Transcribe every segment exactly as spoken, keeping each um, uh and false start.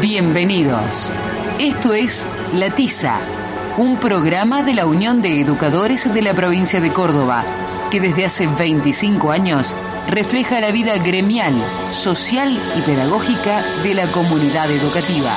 Bienvenidos. Esto es La Tiza, un programa de la Unión de Educadores de la provincia de Córdoba, que desde hace veinticinco años refleja la vida gremial, social y pedagógica de la comunidad educativa.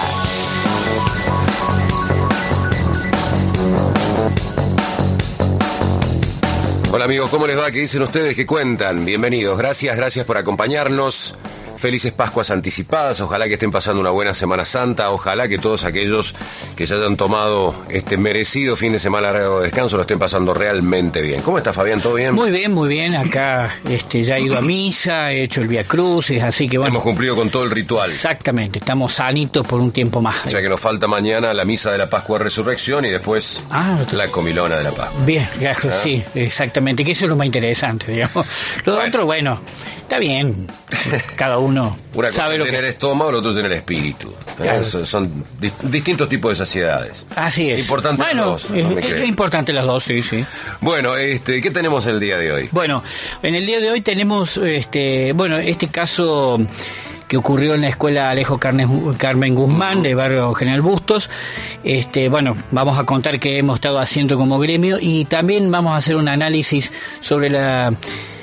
Hola amigos, ¿cómo les va? ¿Qué dicen ustedes? ¿Qué cuentan? Bienvenidos, gracias, gracias por acompañarnos. Felices Pascuas anticipadas, ojalá que estén pasando una buena Semana Santa, ojalá que todos aquellos que se hayan tomado este merecido fin de semana largo de descanso lo estén pasando realmente bien. ¿Cómo está, Fabián? ¿Todo bien? Muy bien, muy bien, acá este, ya he ido a misa, he hecho el Vía Crucis, así que bueno. Hemos cumplido con todo el ritual. Exactamente, estamos sanitos por un tiempo más. O sea que nos falta mañana la misa de la Pascua de Resurrección y después ah, la comilona de la Pascua. Bien, ¿Ah? sí, exactamente, que eso es lo más interesante, digamos. Lo bueno. otro, bueno, está bien, cada uno Una cosa sabe es lo tener que... el estómago, lo otro es tener el espíritu. Claro. Son, son di- distintos tipos de saciedades. Así es. Importante bueno, las dos. Es, ¿no? es importante las dos, sí, sí. Bueno, este, ¿qué tenemos el día de hoy? Bueno, en el día de hoy tenemos, este, bueno, este caso que ocurrió en la escuela Alejo Carmen, Carmen Guzmán de Barrio General Bustos. Este, bueno, vamos a contar qué hemos estado haciendo como gremio y también vamos a hacer un análisis sobre la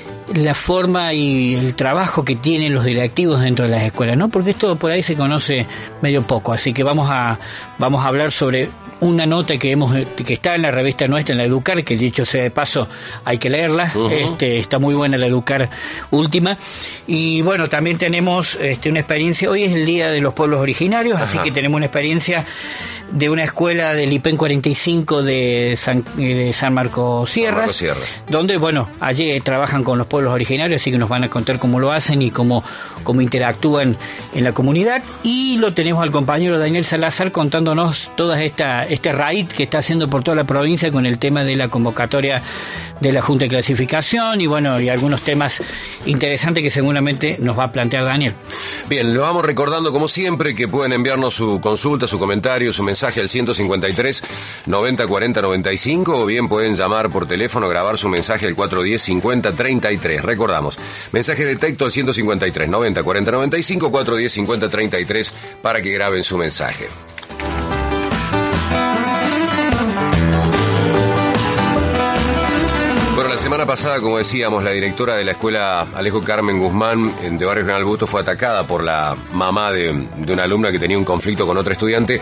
la forma y el trabajo que tienen los directivos dentro de las escuelas, ¿no? Porque esto por ahí se conoce medio poco, así que vamos a vamos a hablar sobre una nota que hemos que está en la revista nuestra, en la Educar, que dicho sea de paso hay que leerla. Uh-huh. Este, está muy buena la Educar última. Y bueno, también tenemos este, una experiencia, hoy es el Día de los Pueblos Originarios, Ajá. así que tenemos una experiencia de una escuela del I P E N cuarenta y cinco de San, de San Marcos Sierras, Marco Sierra. donde, bueno, allí trabajan con los pueblos originarios, así que nos van a contar cómo lo hacen y cómo, cómo interactúan en la comunidad. Y lo tenemos al compañero Daniel Salazar contándonos toda esta este raid que está haciendo por toda la provincia con el tema de la convocatoria de la Junta de Clasificación y, bueno, y algunos temas interesantes que seguramente nos va a plantear Daniel. Bien, lo vamos recordando como siempre que pueden enviarnos su consulta, su comentario, su mensaje al ciento cincuenta y tres, noventa, cuarenta, noventa y cinco o bien pueden llamar por teléfono, grabar su mensaje al cuatrocientos diez, cincuenta, treinta y tres. Recordamos, mensaje de texto al ciento cincuenta y tres, noventa, cuarenta, noventa y cinco, cuatrocientos diez, cincuenta, treinta y tres para que graben su mensaje. Bueno, la semana pasada, como decíamos, la directora de la escuela Alejo Carmen Guzmán de Barrio General Bustos fue atacada por la mamá de, de una alumna que tenía un conflicto con otra estudiante.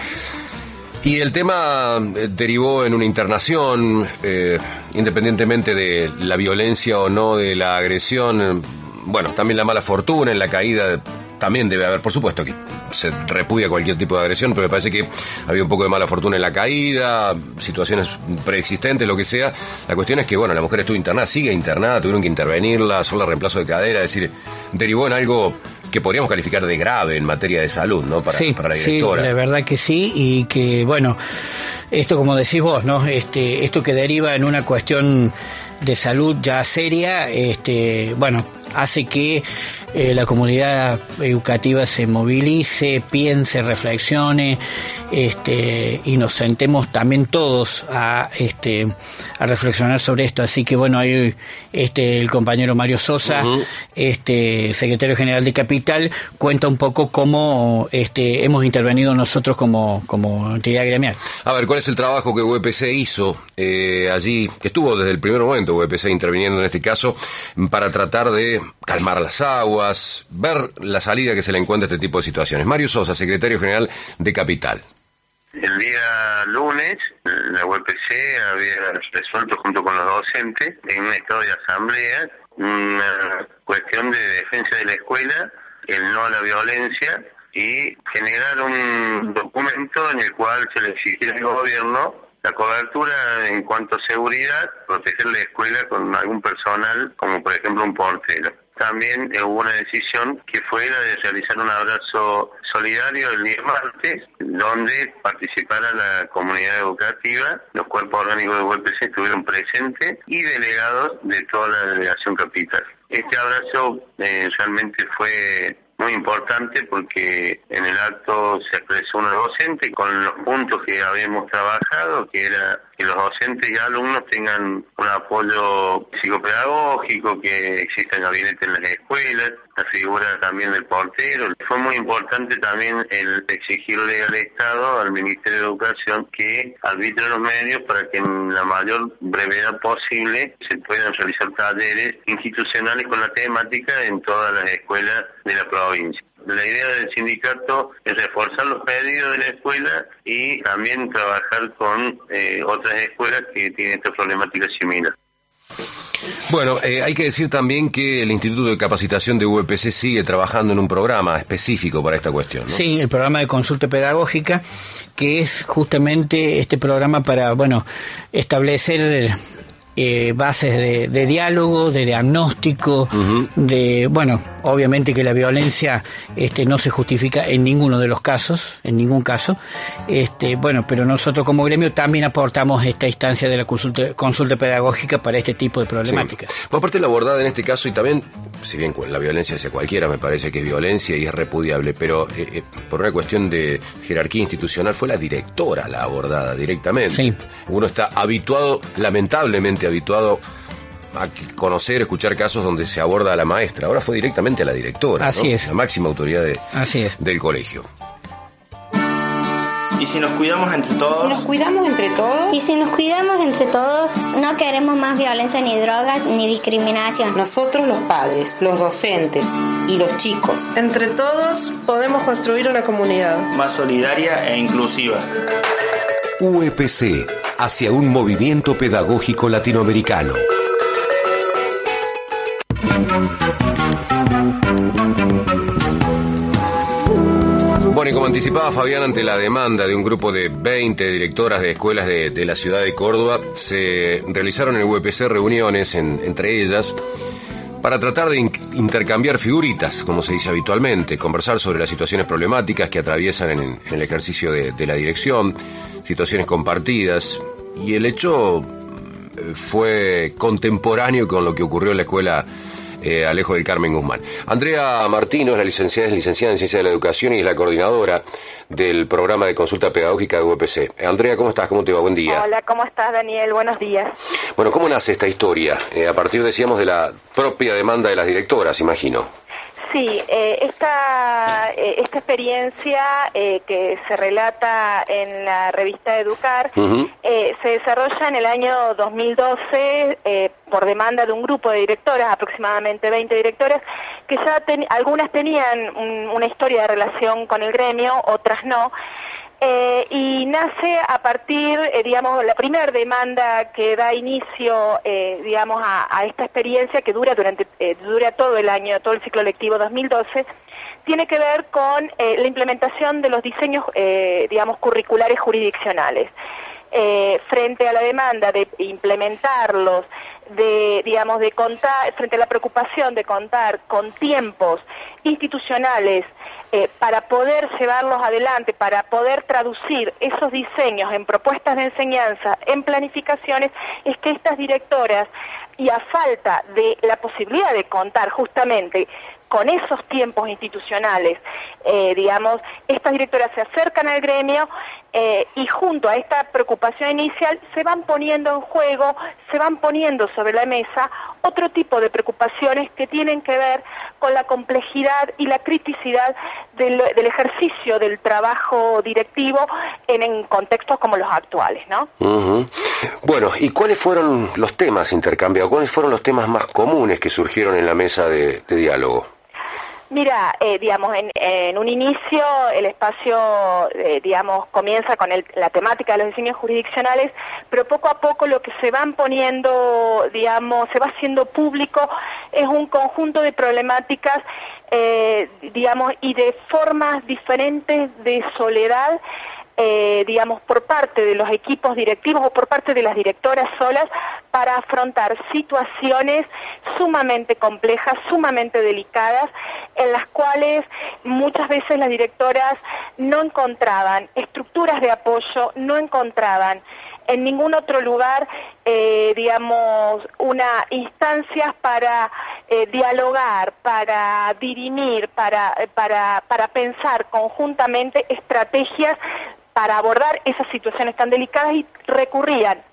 Y el tema derivó en una internación, eh, independientemente de la violencia o no de la agresión. Bueno, también la mala fortuna en la caída también debe haber, por supuesto que se repudia cualquier tipo de agresión, pero me parece que había un poco de mala fortuna en la caída, situaciones preexistentes, lo que sea. La cuestión es que, bueno, la mujer estuvo internada, sigue internada, tuvieron que intervenirla, hacerle reemplazo de cadera, es decir, derivó en algo que podríamos calificar de grave en materia de salud, ¿no? Para, sí, para la directora. Sí, la verdad que sí, y que, bueno, esto como decís vos, ¿no? Este, esto que deriva en una cuestión de salud ya seria, este, bueno, hace que eh, la comunidad educativa se movilice, piense, reflexione, este, y nos sentemos también todos a, este, a reflexionar sobre esto. Así que bueno, ahí este, el compañero Mario Sosa, uh-huh. este, secretario general de Capital, cuenta un poco cómo este, hemos intervenido nosotros como, como entidad gremial. A ver, ¿cuál es el trabajo que U E P C hizo eh, allí, que estuvo desde el primer momento U E P C interviniendo en este caso, para tratar de calmar las aguas, ver la salida que se le encuentra a este tipo de situaciones? Mario Sosa, secretario general de Capital. El día lunes, la U E P C había resuelto junto con los docentes, en un estado de asamblea, una cuestión de defensa de la escuela, el no a la violencia, y generar un documento en el cual se le exigiera al gobierno la cobertura en cuanto a seguridad, proteger la escuela con algún personal, como por ejemplo un portero. También hubo una decisión que fue la de realizar un abrazo solidario el día martes, donde participara la comunidad educativa, los cuerpos orgánicos de U E P C estuvieron presentes y delegados de toda la delegación capital. Este abrazo eh, realmente fue muy importante porque en el acto se expresó una docente con los puntos que habíamos trabajado, que era que los docentes y alumnos tengan un apoyo psicopedagógico, que exista gabinete en las escuelas, la figura también del portero. Fue muy importante también el exigirle al Estado, al Ministerio de Educación, que arbitre los medios para que en la mayor brevedad posible se puedan realizar talleres institucionales con la temática en todas las escuelas de la provincia. La idea del sindicato es reforzar los pedidos de la escuela y también trabajar con eh, otras escuelas que tienen esta problemática similar. Bueno, eh, hay que decir también que el Instituto de Capacitación de U E P C sigue trabajando en un programa específico para esta cuestión, ¿no? Sí, el programa de consulta pedagógica, que es justamente este programa para, bueno, establecer eh, bases de, de diálogo, de diagnóstico, uh-huh. de, bueno, obviamente que la violencia este, no se justifica en ninguno de los casos, en ningún caso, este, bueno, pero nosotros como gremio también aportamos esta instancia de la consulta, consulta pedagógica para este tipo de problemáticas. Sí. Por parte de la abordada en este caso, y también, si bien la violencia hacia cualquiera me parece que es violencia y es repudiable, pero eh, eh, por una cuestión de jerarquía institucional fue la directora la abordada directamente. Sí. Uno está habituado, lamentablemente habituado a conocer, escuchar casos donde se aborda a la maestra. Ahora fue directamente a la directora, Así ¿no? es. La máxima autoridad de, Así es. del colegio. Y si nos cuidamos entre todos... Si nos cuidamos entre todos... Y si nos cuidamos entre todos, no queremos más violencia, ni drogas, ni discriminación. Nosotros los padres, los docentes y los chicos. Entre todos podemos construir una comunidad más solidaria e inclusiva. U E P C, hacia un movimiento pedagógico latinoamericano. Bueno, y como anticipaba Fabián, ante la demanda de un grupo de veinte directoras de escuelas de, de la ciudad de Córdoba, se realizaron en el U E P C reuniones en, entre ellas para tratar de in- intercambiar figuritas, como se dice habitualmente, conversar sobre las situaciones problemáticas que atraviesan en, en el ejercicio de, de la dirección, situaciones compartidas, y el hecho fue contemporáneo con lo que ocurrió en la escuela Eh, Alejo del Carmen Guzmán. Andrea Martino es la licenciada, es licenciada en Ciencia de la Educación y es la coordinadora del programa de consulta pedagógica de U E P C. Andrea, ¿cómo estás? ¿Cómo te va? Buen día. Hola, ¿cómo estás, Daniel? Buenos días. Bueno, ¿cómo nace esta historia? Eh, a partir, decíamos, de la propia demanda de las directoras, imagino. Sí, eh, esta, eh, esta experiencia eh, que se relata en la revista Educar uh-huh. eh, se desarrolla en el año dos mil doce eh, por demanda de un grupo de directoras, aproximadamente veinte directoras, que ya ten, algunas tenían un, una historia de relación con el gremio, otras no. Eh, y nace a partir, eh, digamos, la primera demanda que da inicio, eh, digamos, a, a esta experiencia que dura durante eh, dura todo el año, todo el ciclo lectivo dos mil doce, tiene que ver con eh, la implementación de los diseños, eh, digamos, curriculares jurisdiccionales. Eh, frente a la demanda de implementarlos, de, digamos, de contar, frente a la preocupación de contar con tiempos institucionales Eh, para poder llevarlos adelante, para poder traducir esos diseños en propuestas de enseñanza, en planificaciones, es que estas directoras, y a falta de la posibilidad de contar justamente con esos tiempos institucionales, eh, digamos, estas directoras se acercan al gremio eh, y junto a esta preocupación inicial se van poniendo en juego, se van poniendo sobre la mesa otro tipo de preocupaciones que tienen que ver con la complejidad y la criticidad del, del ejercicio del trabajo directivo en, en contextos como los actuales, ¿no? Uh-huh. Bueno, ¿y cuáles fueron los temas intercambiados? ¿Cuáles fueron los temas más comunes que surgieron en la mesa de, de diálogo? Mira, eh, digamos, en, en un inicio el espacio, eh, digamos, comienza con el, la temática de los diseños jurisdiccionales, pero poco a poco lo que se van poniendo, digamos, se va haciendo público es un conjunto de problemáticas, eh, digamos, y de formas diferentes de soledad, Eh, digamos, por parte de los equipos directivos o por parte de las directoras solas para afrontar situaciones sumamente complejas, sumamente delicadas, en las cuales muchas veces las directoras no encontraban estructuras de apoyo, no encontraban en ningún otro lugar, eh, digamos, una instancias para eh, dialogar, para dirimir, para, para, para pensar conjuntamente estrategias para abordar esas situaciones tan delicadas, y recurrían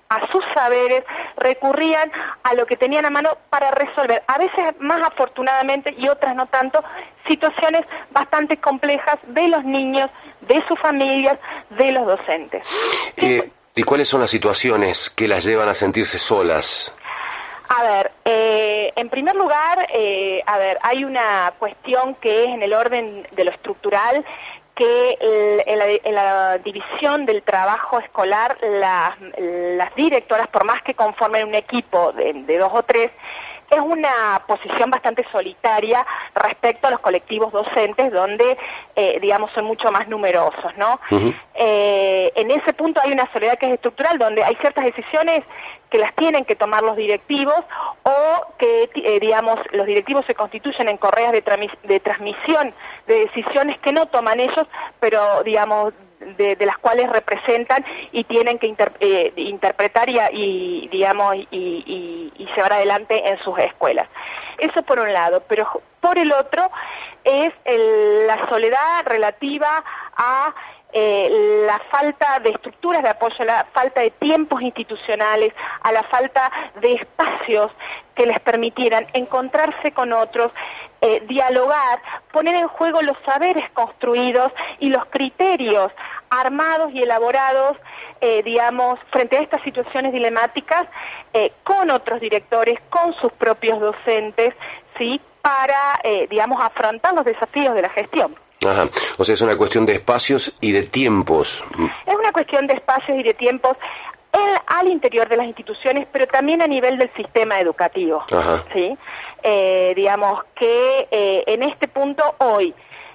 a sus saberes, recurrían a lo que tenían a mano para resolver, a veces más afortunadamente y otras no tanto, situaciones bastante complejas de los niños, de sus familias, de los docentes. Eh, ¿Y cuáles son las situaciones que las llevan a sentirse solas? A ver, eh, en primer lugar, eh, a ver, hay una cuestión que es en el orden de lo estructural, que el, en, la, en la división del trabajo escolar, las, las directoras, por más que conformen un equipo de, de dos o tres, es una posición bastante solitaria respecto a los colectivos docentes, donde, eh, digamos, son mucho más numerosos, ¿no? Uh-huh. Eh, en ese punto hay una soledad que es estructural, donde hay ciertas decisiones que las tienen que tomar los directivos, o que, eh, digamos, los directivos se constituyen en correas de, tramis- de transmisión de decisiones que no toman ellos, pero, digamos, De, de las cuales representan y tienen que inter, eh, interpretar y, y digamos y, y, y llevar adelante en sus escuelas. Eso por un lado, pero por el otro es el, la soledad relativa a eh, la falta de estructuras de apoyo, la falta de tiempos institucionales, a la falta de espacios que les permitieran encontrarse con otros, eh, dialogar, poner en juego los saberes construidos y los criterios armados y elaborados, eh, digamos, frente a estas situaciones dilemáticas, eh, con otros directores, con sus propios docentes, ¿sí?, para, eh, digamos, afrontar los desafíos de la gestión. Ajá. O sea, es una cuestión de espacios y de tiempos. Es una cuestión de espacios y de tiempos el, al interior de las instituciones, pero también a nivel del sistema educativo. Ajá. ¿Sí? Eh, digamos que eh, en este punto hoy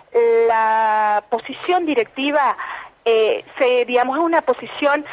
la posición directiva eh, se, digamos, es una posición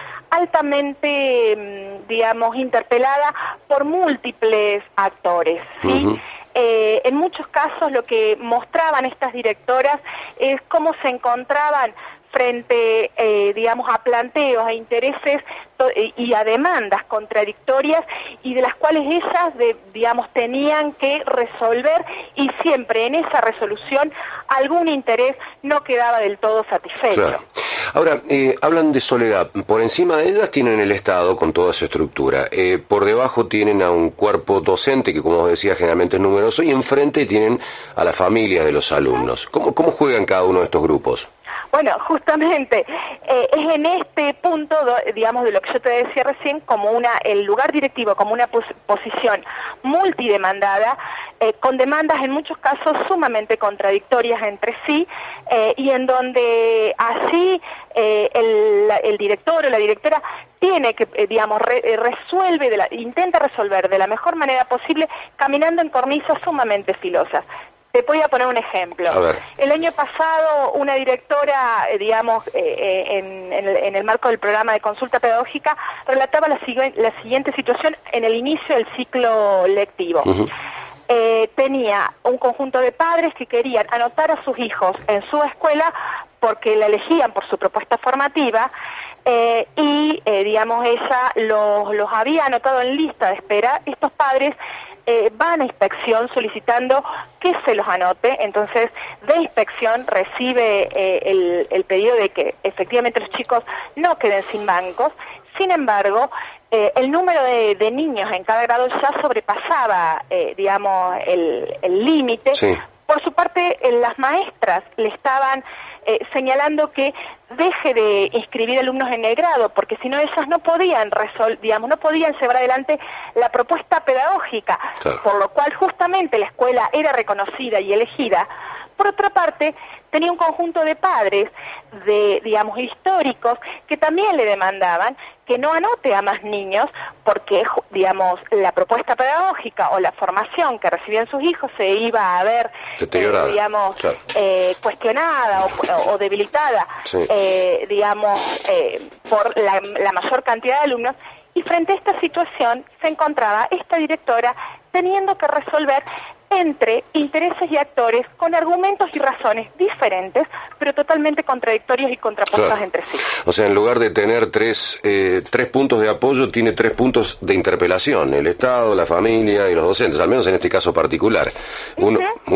altamente, digamos, interpelada por múltiples actores, ¿sí? Uh-huh. Eh, en muchos casos lo que mostraban estas directoras es cómo se encontraban frente, eh, digamos, a planteos, a intereses to- y a demandas contradictorias, y de las cuales ellas, de, digamos, tenían que resolver, y siempre en esa resolución algún interés no quedaba del todo satisfecho. Claro. Ahora, eh, hablan de soledad. Por encima de ellas tienen el Estado con toda su estructura. Eh, por debajo tienen a un cuerpo docente que, como os decía, generalmente es numeroso, y enfrente tienen a las familias de los alumnos. ¿Cómo, cómo juegan cada uno de estos grupos? Bueno, justamente eh, es en este punto, do, digamos, de lo que yo te decía recién, como una el lugar directivo, como una pos- posición multidemandada, eh, con demandas en muchos casos sumamente contradictorias entre sí, eh, y en donde así eh, el, el director o la directora tiene que, eh, digamos, re, resuelve, de la, intenta resolver de la mejor manera posible, caminando en cornisas sumamente filosas. Te voy a poner un ejemplo. El año pasado una directora, eh, digamos, eh, eh, en, en, el, en el marco del programa de consulta pedagógica, relataba la, la siguiente situación en el inicio del ciclo lectivo. Uh-huh. Eh, tenía un conjunto de padres que querían anotar a sus hijos en su escuela porque la elegían por su propuesta formativa, eh, y, eh, digamos, ella los, los había anotado en lista de espera. Estos padres Eh, van a inspección solicitando que se los anote, entonces de inspección recibe eh, el, el pedido de que efectivamente los chicos no queden sin bancos. Sin embargo, eh, el número de, de niños en cada grado ya sobrepasaba, eh, digamos, el límite. Sí. Por su parte, eh, las maestras le estaban eh, señalando que deje de inscribir alumnos en el grado, porque si no ellas no podían resol- digamos, no podían llevar adelante la propuesta pedagógica, claro. Por lo cual justamente la escuela era reconocida y elegida. Por otra parte, tenía un conjunto de padres, de, digamos, históricos, que también le demandaban que no anote a más niños, porque, digamos, la propuesta pedagógica o la formación que recibían sus hijos se iba a ver, eh, digamos, claro. eh, cuestionada o, o debilitada, sí. eh, digamos, eh, por la, la mayor cantidad de alumnos. Y frente a esta situación se encontraba esta directora teniendo que resolver entre intereses y actores con argumentos y razones diferentes, pero totalmente contradictorios y contrapuestos, claro. Entre sí. O sea, en lugar de tener tres, eh, tres puntos de apoyo, tiene tres puntos de interpelación: el Estado, la familia y los docentes, al menos en este caso particular. Uno, uh-huh.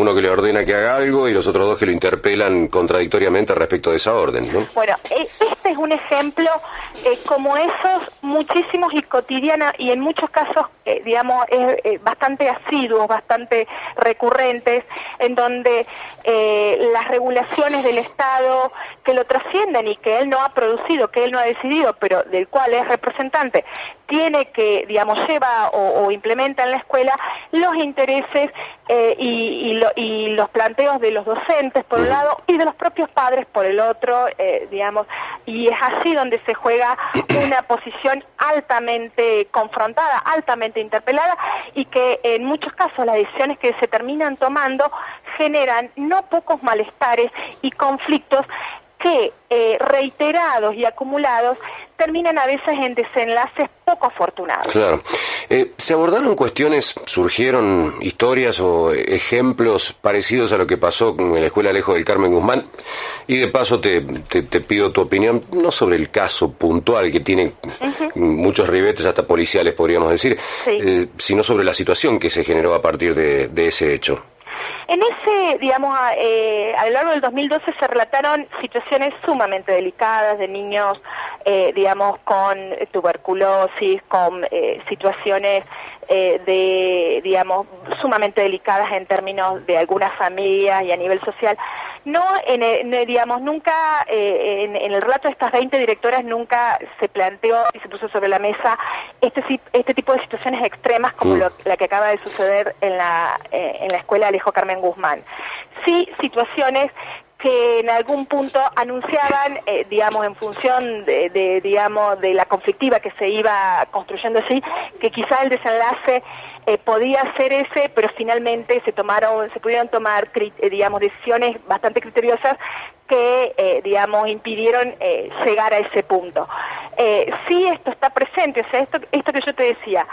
uno que le ordena que haga algo y los otros dos que lo interpelan contradictoriamente respecto de esa orden, ¿no? Bueno, este es un ejemplo eh, como esos muchísimos y cotidianos y en muchos casos, eh, digamos, es eh, bastante asiduos, bastante recurrentes, en donde eh, las regulaciones del Estado que lo trascienden y que él no ha producido, que él no ha decidido, pero del cual es representante, tiene que, digamos, lleva o, o implementa en la escuela los intereses eh, y, y, lo, y los planteos de los docentes por un lado y de los propios padres por el otro, eh, digamos, y es así donde se juega una posición altamente confrontada, altamente interpelada y que en muchos casos las decisiones que se terminan tomando generan no pocos malestares y conflictos que eh, reiterados y acumulados terminan a veces en desenlaces poco afortunados. Claro. Eh, ¿Se abordaron cuestiones, surgieron historias o ejemplos parecidos a lo que pasó en la Escuela Alejo del Carmen Guzmán? Y de paso te, te, te pido tu opinión, no sobre el caso puntual que tiene uh-huh. muchos ribetes, hasta policiales podríamos decir, sí. eh, sino sobre la situación que se generó a partir de, de ese hecho. En ese, digamos, eh, a lo largo del dos mil doce se relataron situaciones sumamente delicadas de niños, eh, digamos, con tuberculosis, con eh, situaciones eh, de, digamos, sumamente delicadas en términos de algunas familias y a nivel social. No, en el, digamos, nunca, eh, en, en el relato de estas veinte directoras nunca se planteó y se puso sobre la mesa este este tipo de situaciones extremas como mm. lo, la que acaba de suceder en la, eh, en la Escuela Alejo Carmen Guzmán. Sí, situaciones que en algún punto anunciaban, eh, digamos, en función de, de, digamos, de la conflictiva que se iba construyendo allí, que quizá el desenlace Eh, podía ser ese, pero finalmente se tomaron, se pudieron tomar, eh, digamos, decisiones bastante criteriosas que, eh, digamos, impidieron eh, llegar a ese punto. Eh, sí, esto está presente, o sea, esto, esto que yo te decía,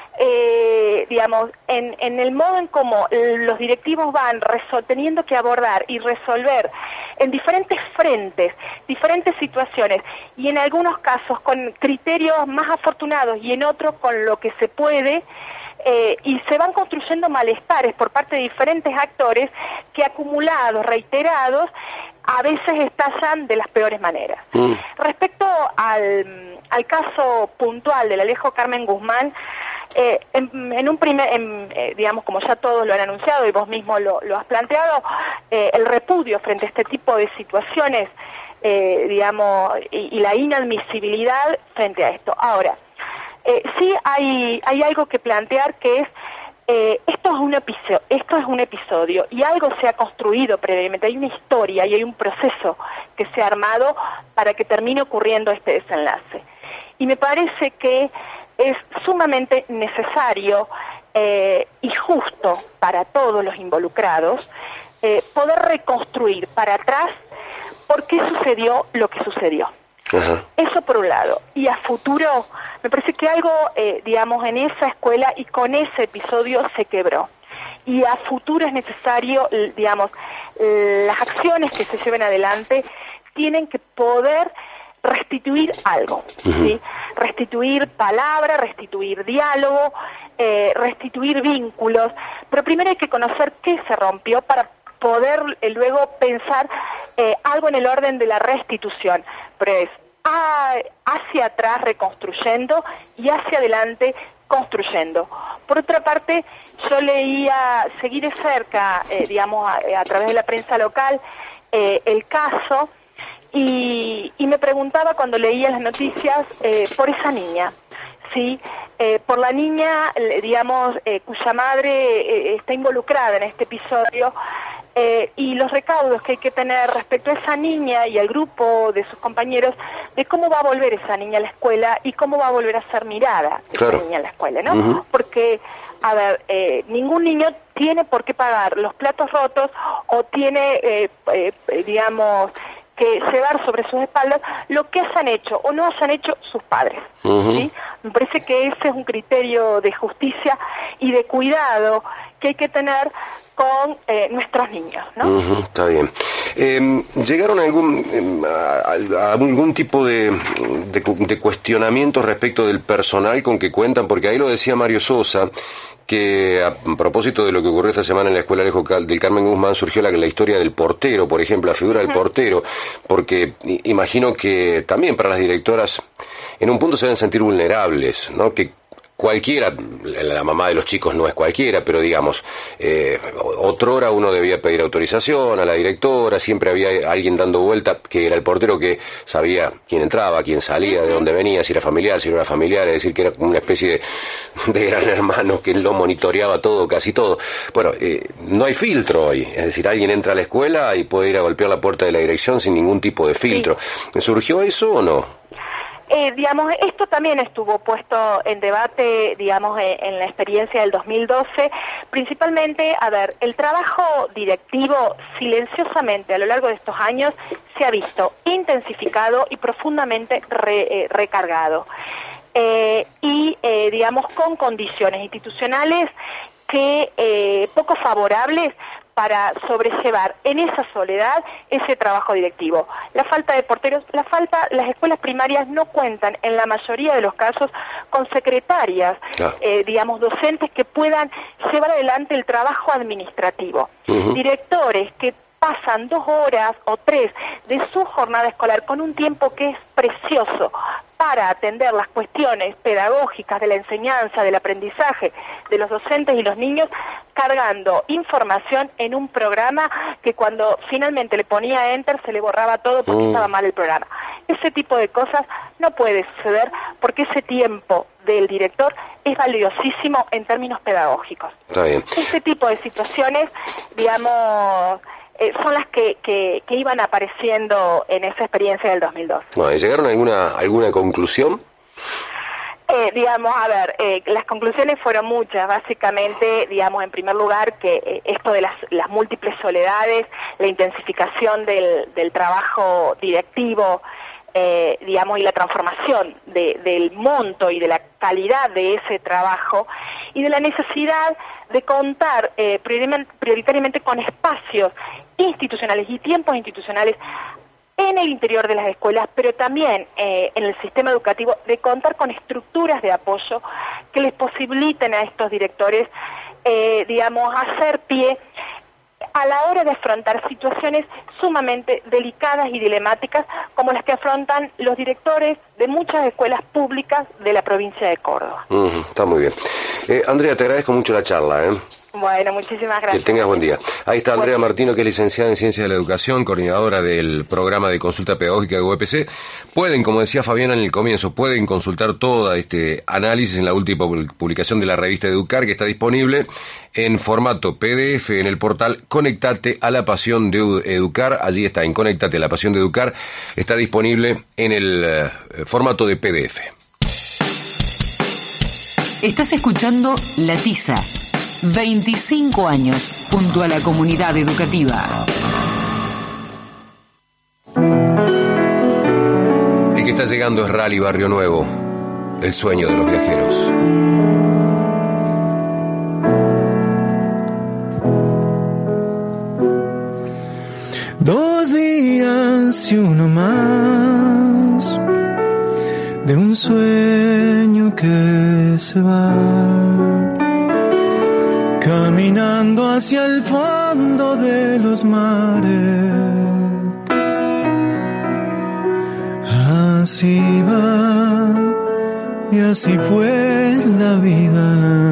eh, digamos, en, en el modo en cómo los directivos van resol- teniendo que abordar y resolver en diferentes frentes, diferentes situaciones, y en algunos casos con criterios más afortunados y en otros con lo que se puede, Eh, y se van construyendo malestares por parte de diferentes actores que acumulados, reiterados, a veces estallan de las peores maneras. Mm. Respecto al, al caso puntual del Alejo Carmen Guzmán, eh, en, en un primer, en, eh, digamos, como ya todos lo han anunciado y vos mismo lo, lo has planteado, eh, el repudio frente a este tipo de situaciones, eh, digamos, y, y la inadmisibilidad frente a esto. Ahora, Eh, sí hay hay algo que plantear que es eh, esto es un episodio, esto es un episodio y algo se ha construido previamente, hay una historia y hay un proceso que se ha armado para que termine ocurriendo este desenlace. Y me parece que es sumamente necesario eh, y justo para todos los involucrados eh, poder reconstruir para atrás por qué sucedió lo que sucedió. Ajá. Eso por un lado. Y a futuro, me parece que algo, eh, digamos, en esa escuela y con ese episodio se quebró. Y a futuro es necesario, digamos, las acciones que se lleven adelante tienen que poder restituir algo, uh-huh. ¿sí? Restituir palabra, restituir diálogo, eh, restituir vínculos. Pero primero hay que conocer qué se rompió para poder eh, luego pensar eh, algo en el orden de la restitución. Pero es a, hacia atrás reconstruyendo y hacia adelante construyendo. Por otra parte, yo leía, seguí de cerca, eh, digamos, a, a través de la prensa local, eh, el caso, y, y me preguntaba cuando leía las noticias eh, por esa niña, ¿sí? Eh, por la niña, digamos, eh, cuya madre eh, está involucrada en este episodio, eh, y los recaudos que hay que tener respecto a esa niña y al grupo de sus compañeros, de cómo va a volver esa niña a la escuela y cómo va a volver a ser mirada claro. esa niña en la escuela, ¿no? Uh-huh. Porque, a ver, eh, ningún niño tiene por qué pagar los platos rotos o tiene, eh, eh, digamos, que llevar sobre sus espaldas lo que hayan hecho o no hayan hecho sus padres. Uh-huh. ¿Sí? Me parece que ese es un criterio de justicia y de cuidado que hay que tener con eh, nuestros niños, ¿no? Uh-huh, está bien. Eh, ¿Llegaron a algún, a, a algún tipo de, de, de cuestionamiento respecto del personal con que cuentan? Porque ahí lo decía Mario Sosa, que a propósito de lo que ocurrió esta semana en la Escuela Alejo del Carmen Guzmán surgió la, la historia del portero, por ejemplo, la figura del portero, porque imagino que también para las directoras en un punto se deben sentir vulnerables, ¿no? Que cualquiera, la mamá de los chicos no es cualquiera, pero digamos, eh, otrora uno debía pedir autorización a la directora, siempre había alguien dando vuelta, que era el portero que sabía quién entraba, quién salía, de dónde venía, si era familiar, si no era familiar, es decir, que era como una especie de, de gran hermano que lo monitoreaba todo, casi todo. Bueno, eh, no hay filtro hoy, es decir, alguien entra a la escuela y puede ir a golpear la puerta de la dirección sin ningún tipo de filtro. Sí. ¿Surgió eso o no? Eh, digamos, esto también estuvo puesto en debate, digamos, en, en la experiencia del dos mil doce, principalmente, a ver, el trabajo directivo silenciosamente a lo largo de estos años se ha visto intensificado y profundamente re, eh, recargado. Eh, y, eh, digamos, con condiciones institucionales que eh, poco favorables para sobrellevar en esa soledad ese trabajo directivo. La falta de porteros, la falta, las escuelas primarias no cuentan en la mayoría de los casos con secretarias, ah. eh, digamos, docentes que puedan llevar adelante el trabajo administrativo. Uh-huh. Directores que pasan dos horas o tres de su jornada escolar con un tiempo que es precioso para atender las cuestiones pedagógicas de la enseñanza, del aprendizaje de los docentes y los niños, cargando información en un programa que cuando finalmente le ponía enter se le borraba todo porque mm. estaba mal el programa. Ese tipo de cosas no puede suceder porque ese tiempo del director es valiosísimo en términos pedagógicos. Está bien. Ese tipo de situaciones, digamos, Eh, son las que, que, que iban apareciendo en esa experiencia del dos mil dos. Bueno, ¿llegaron a alguna, alguna conclusión? Eh, digamos, a ver, eh, las conclusiones fueron muchas, básicamente, digamos, en primer lugar, que eh, esto de las, las múltiples soledades, la intensificación del, del trabajo directivo, eh, digamos, y la transformación de, del monto y de la calidad de ese trabajo, y de la necesidad de contar eh, prioritariamente con espacios institucionales y tiempos institucionales en el interior de las escuelas, pero también eh, en el sistema educativo, de contar con estructuras de apoyo que les posibiliten a estos directores, eh, digamos, hacer pie a la hora de afrontar situaciones sumamente delicadas y dilemáticas como las que afrontan los directores de muchas escuelas públicas de la provincia de Córdoba. Uh-huh, está muy bien. Eh, Andrea, te agradezco mucho la charla, ¿eh? Bueno, muchísimas gracias. Que tengas buen día. Ahí está Andrea Martino, que es licenciada en Ciencias de la Educación, coordinadora del programa de consulta pedagógica de U E P C. Pueden, como decía Fabiana en el comienzo, pueden consultar todo este análisis en la última publicación de la revista Educar, que está disponible en formato P D F en el portal Conectate a la Pasión de Educar. Allí está, en Conectate a la Pasión de Educar. Está disponible en el eh, formato de P D F. Estás escuchando La Tiza. veinticinco años junto a la comunidad educativa. El que está llegando es Rally Barrio Nuevo, el sueño de los viajeros. Dos días y uno más de un sueño que se va, caminando hacia el fondo de los mares. Así va y así fue la vida,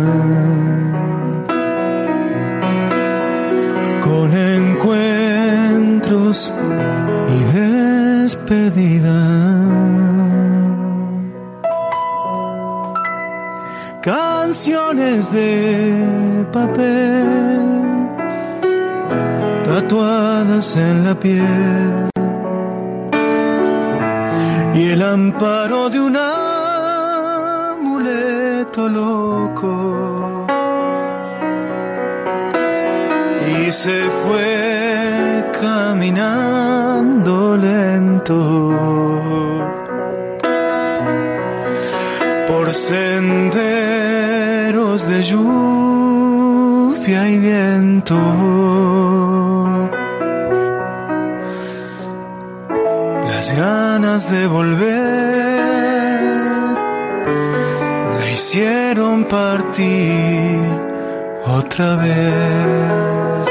con encuentros y despedidas. Canciones de papel tatuadas en la piel y el amparo de un amuleto loco, y se fue caminando lento por senderos de lluvia y viento. las ganas de volver la hicieron partir otra vez.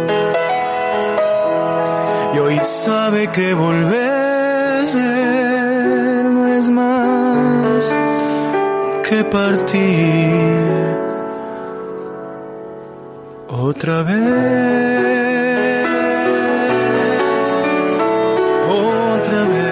Y hoy sabe que volver no es más que partir otra vez. Otra vez.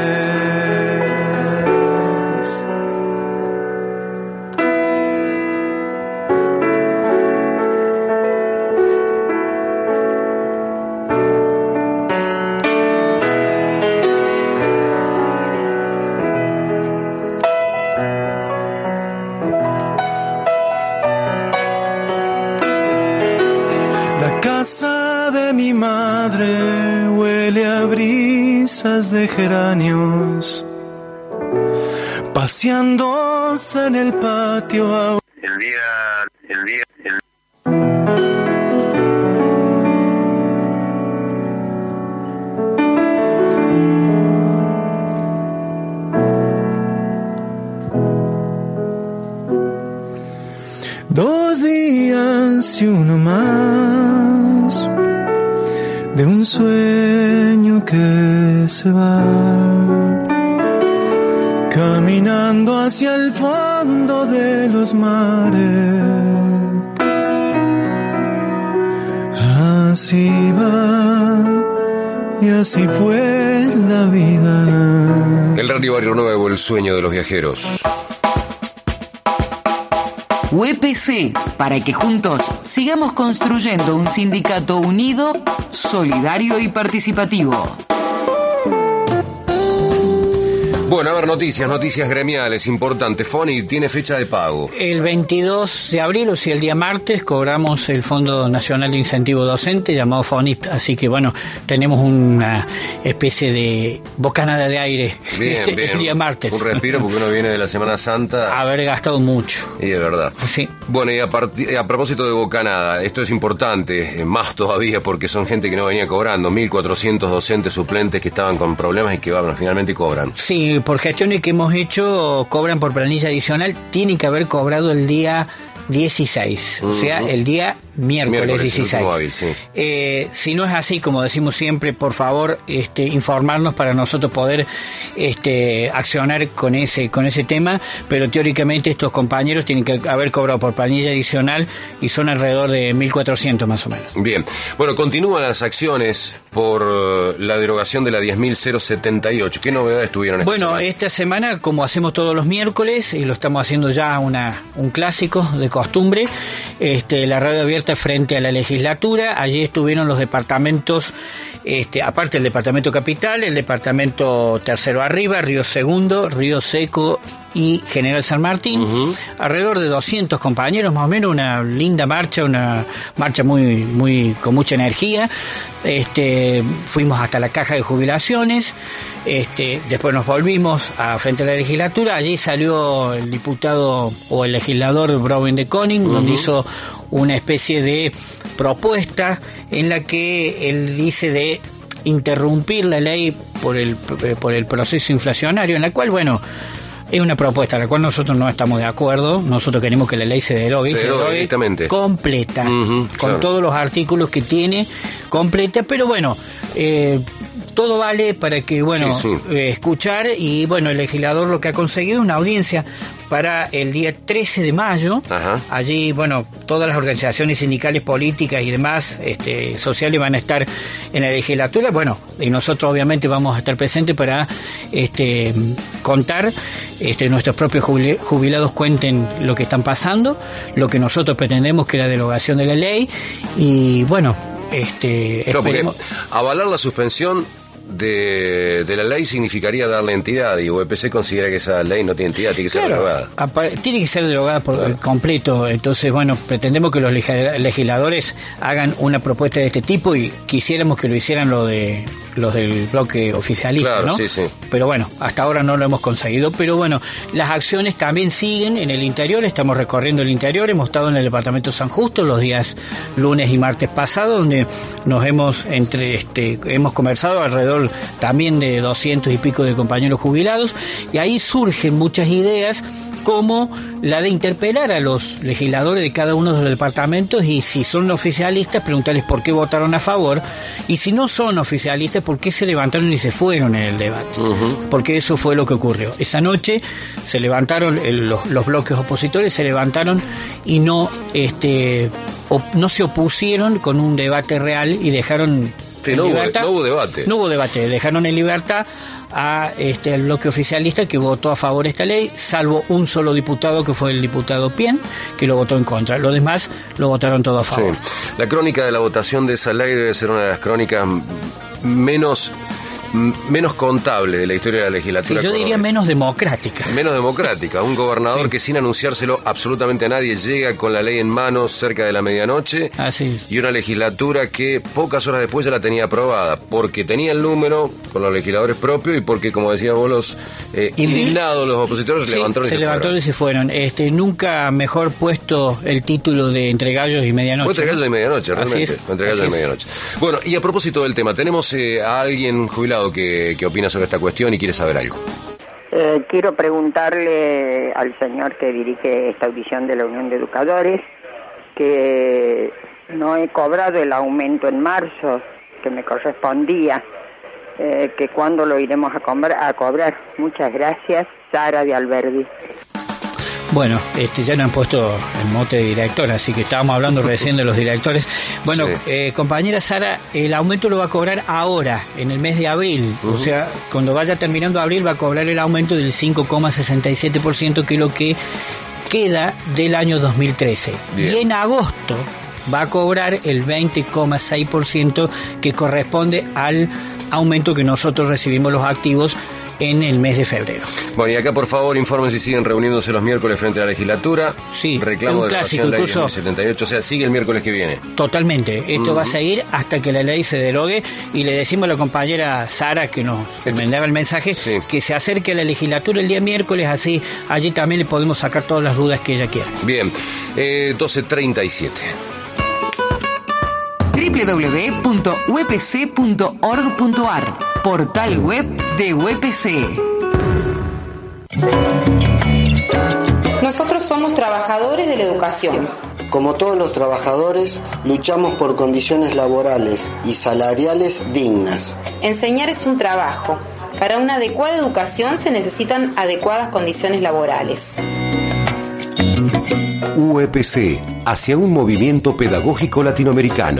La casa de mi madre huele a brisas de geranios, paseándose en el patio. El día, el día, el... Dos días y uno más de un sueño que se va, caminando hacia el fondo de los mares. Así va y así fue la vida. El Radio Barrio Nuevo, el sueño de los viajeros. U E P C, para que juntos sigamos construyendo un sindicato unido, solidario y participativo. Bueno, a ver, noticias, noticias gremiales, importante. Foni tiene fecha de pago. El veintidós de abril, o sea, el día martes, cobramos el Fondo Nacional de Incentivo Docente, llamado FONIP. Así que, bueno, tenemos una especie de bocanada de aire Bien, este, bien. el día martes. Un respiro porque uno viene de la Semana Santa. Haber gastado mucho. Y de verdad. Sí. Bueno, y a, part- a propósito de bocanada, esto es importante, eh, más todavía porque son gente que no venía cobrando. mil cuatrocientos docentes suplentes que estaban con problemas y que, bueno, finalmente cobran. Sí, por gestiones que hemos hecho, cobran por planilla adicional, tienen que haber cobrado el día dieciséis, uh-huh. O sea, el día miércoles, miércoles dieciséis. Hábil, sí. eh, si no es así, como decimos siempre, por favor, este, informarnos para nosotros poder este, accionar con ese, con ese tema, pero teóricamente estos compañeros tienen que haber cobrado por planilla adicional y son alrededor de mil cuatrocientos más o menos. Bien, bueno, continúan las acciones por uh, la derogación de la diez mil setenta y ocho. ¿Qué novedades tuvieron esta bueno, semana? esta semana, como hacemos todos los miércoles, y lo estamos haciendo ya una, un clásico de costumbre, este, la radio abierta frente a la legislatura. Allí estuvieron los departamentos, este, aparte del departamento capital, el departamento tercero arriba, Río Segundo, Río Seco y General San Martín, uh-huh. Alrededor de doscientos compañeros, más o menos, una linda marcha, una marcha muy, muy, con mucha energía. Este, fuimos hasta la caja de jubilaciones, este, después nos volvimos a frente a la legislatura. Allí salió el diputado o el legislador Brouwen de Koning, uh-huh. donde hizo una especie de propuesta en la que él dice de interrumpir la ley por el, por el proceso inflacionario, en la cual, bueno, es una propuesta a la cual nosotros no estamos de acuerdo. Nosotros queremos que la ley se derogue, se, se derogue directamente, completa, uh-huh, con claro. todos los artículos que tiene, completa, pero bueno, eh, todo vale para que, bueno, sí, sí. Eh, escuchar, y bueno, el legislador lo que ha conseguido es una audiencia para el día trece de mayo. Ajá. Allí, bueno, todas las organizaciones sindicales, políticas y demás este, sociales van a estar en la legislatura. Bueno, y nosotros obviamente vamos a estar presentes para este, contar, este, nuestros propios jubilados cuenten lo que están pasando, lo que nosotros pretendemos, que es la derogación de la ley. Y bueno, este, claro, esperemos... avalar la suspensión De, de la ley significaría darle entidad, y U E P C considera que esa ley no tiene entidad, tiene que ser claro, derogada. Apa- tiene que ser derogada por claro. completo. Entonces, bueno, pretendemos que los legisladores hagan una propuesta de este tipo, y quisiéramos que lo hicieran lo de los del bloque oficialista, claro, ¿no? Sí, sí. Pero bueno, hasta ahora no lo hemos conseguido. Pero bueno, las acciones también siguen en el interior, estamos recorriendo el interior, hemos estado en el departamento San Justo los días lunes y martes pasados, donde nos hemos entre este hemos conversado alrededor también de doscientos y pico de compañeros jubilados, y ahí surgen muchas ideas, como la de interpelar a los legisladores de cada uno de los departamentos, y si son oficialistas, preguntarles por qué votaron a favor, y si no son oficialistas, por qué se levantaron y se fueron en el debate. Uh-huh. Porque eso fue lo que ocurrió. Esa noche se levantaron el, los, los bloques opositores, se levantaron y no, este, op, no se opusieron con un debate real y dejaron sí, en no, libertad, hubo, no hubo debate. No hubo debate, dejaron en libertad a este al bloque oficialista, que votó a favor de esta ley, salvo un solo diputado, que fue el diputado Pien, que lo votó en contra. Los demás lo votaron todo a favor. Sí. La crónica de la votación de esa ley debe ser una de las crónicas menos menos contable de la historia de la legislatura. Sí, yo diría menos democrática. Menos democrática. Un gobernador sí. que sin anunciárselo absolutamente a nadie llega con la ley en manos cerca de la medianoche. Así. Y una legislatura que pocas horas después ya la tenía aprobada, porque tenía el número con los legisladores propios y porque, como decías vos, los eh, indignados, los opositores, sí, se levantaron y se, se levantaron fueron. y se fueron. Este, nunca mejor puesto el título de Entre Gallos y Medianoche. Fue Entre Gallos ¿no? y Medianoche, realmente. Fue Entre Gallos y Medianoche. Bueno, y a propósito del tema, tenemos eh, a alguien jubilado que, que opina sobre esta cuestión y quiere saber algo. Eh, quiero preguntarle al señor que dirige esta audición de la Unión de Educadores que no he cobrado el aumento en marzo que me correspondía, eh, que cuándo lo iremos a cobrar, a cobrar. Muchas gracias, Sara de Alberdi. Bueno, este, ya nos han puesto el mote de directora, así que estábamos hablando recién de los directores. Bueno, sí. eh, compañera Sara, el aumento lo va a cobrar ahora, en el mes de abril. Uh-huh. O sea, cuando vaya terminando abril va a cobrar el aumento del cinco coma sesenta y siete por ciento, que es lo que queda del año dos mil trece. Bien. Y en agosto va a cobrar el veinte coma seis por ciento, que corresponde al aumento que nosotros recibimos los activos en el mes de febrero. Bueno, y acá por favor informen si siguen reuniéndose los miércoles frente a la legislatura. Sí, reclamo un de clásico, la ley incluso, del setenta y ocho, o sea, sigue el miércoles que viene. Totalmente, esto uh-huh. va a seguir hasta que la ley se derogue, y le decimos a la compañera Sara, que nos mandaba el mensaje, sí. que se acerque a la legislatura el día miércoles, así allí también le podemos sacar todas las dudas que ella quiera. Bien, eh, doce treinta y siete. doble u doble u doble u punto u e p c punto org punto a r, portal web de U E P C. Nosotros somos trabajadores de la educación. Como todos los trabajadores, luchamos por condiciones laborales y salariales dignas. Enseñar es un trabajo. Para una adecuada educación se necesitan adecuadas condiciones laborales. U E P C, hacia un movimiento pedagógico latinoamericano.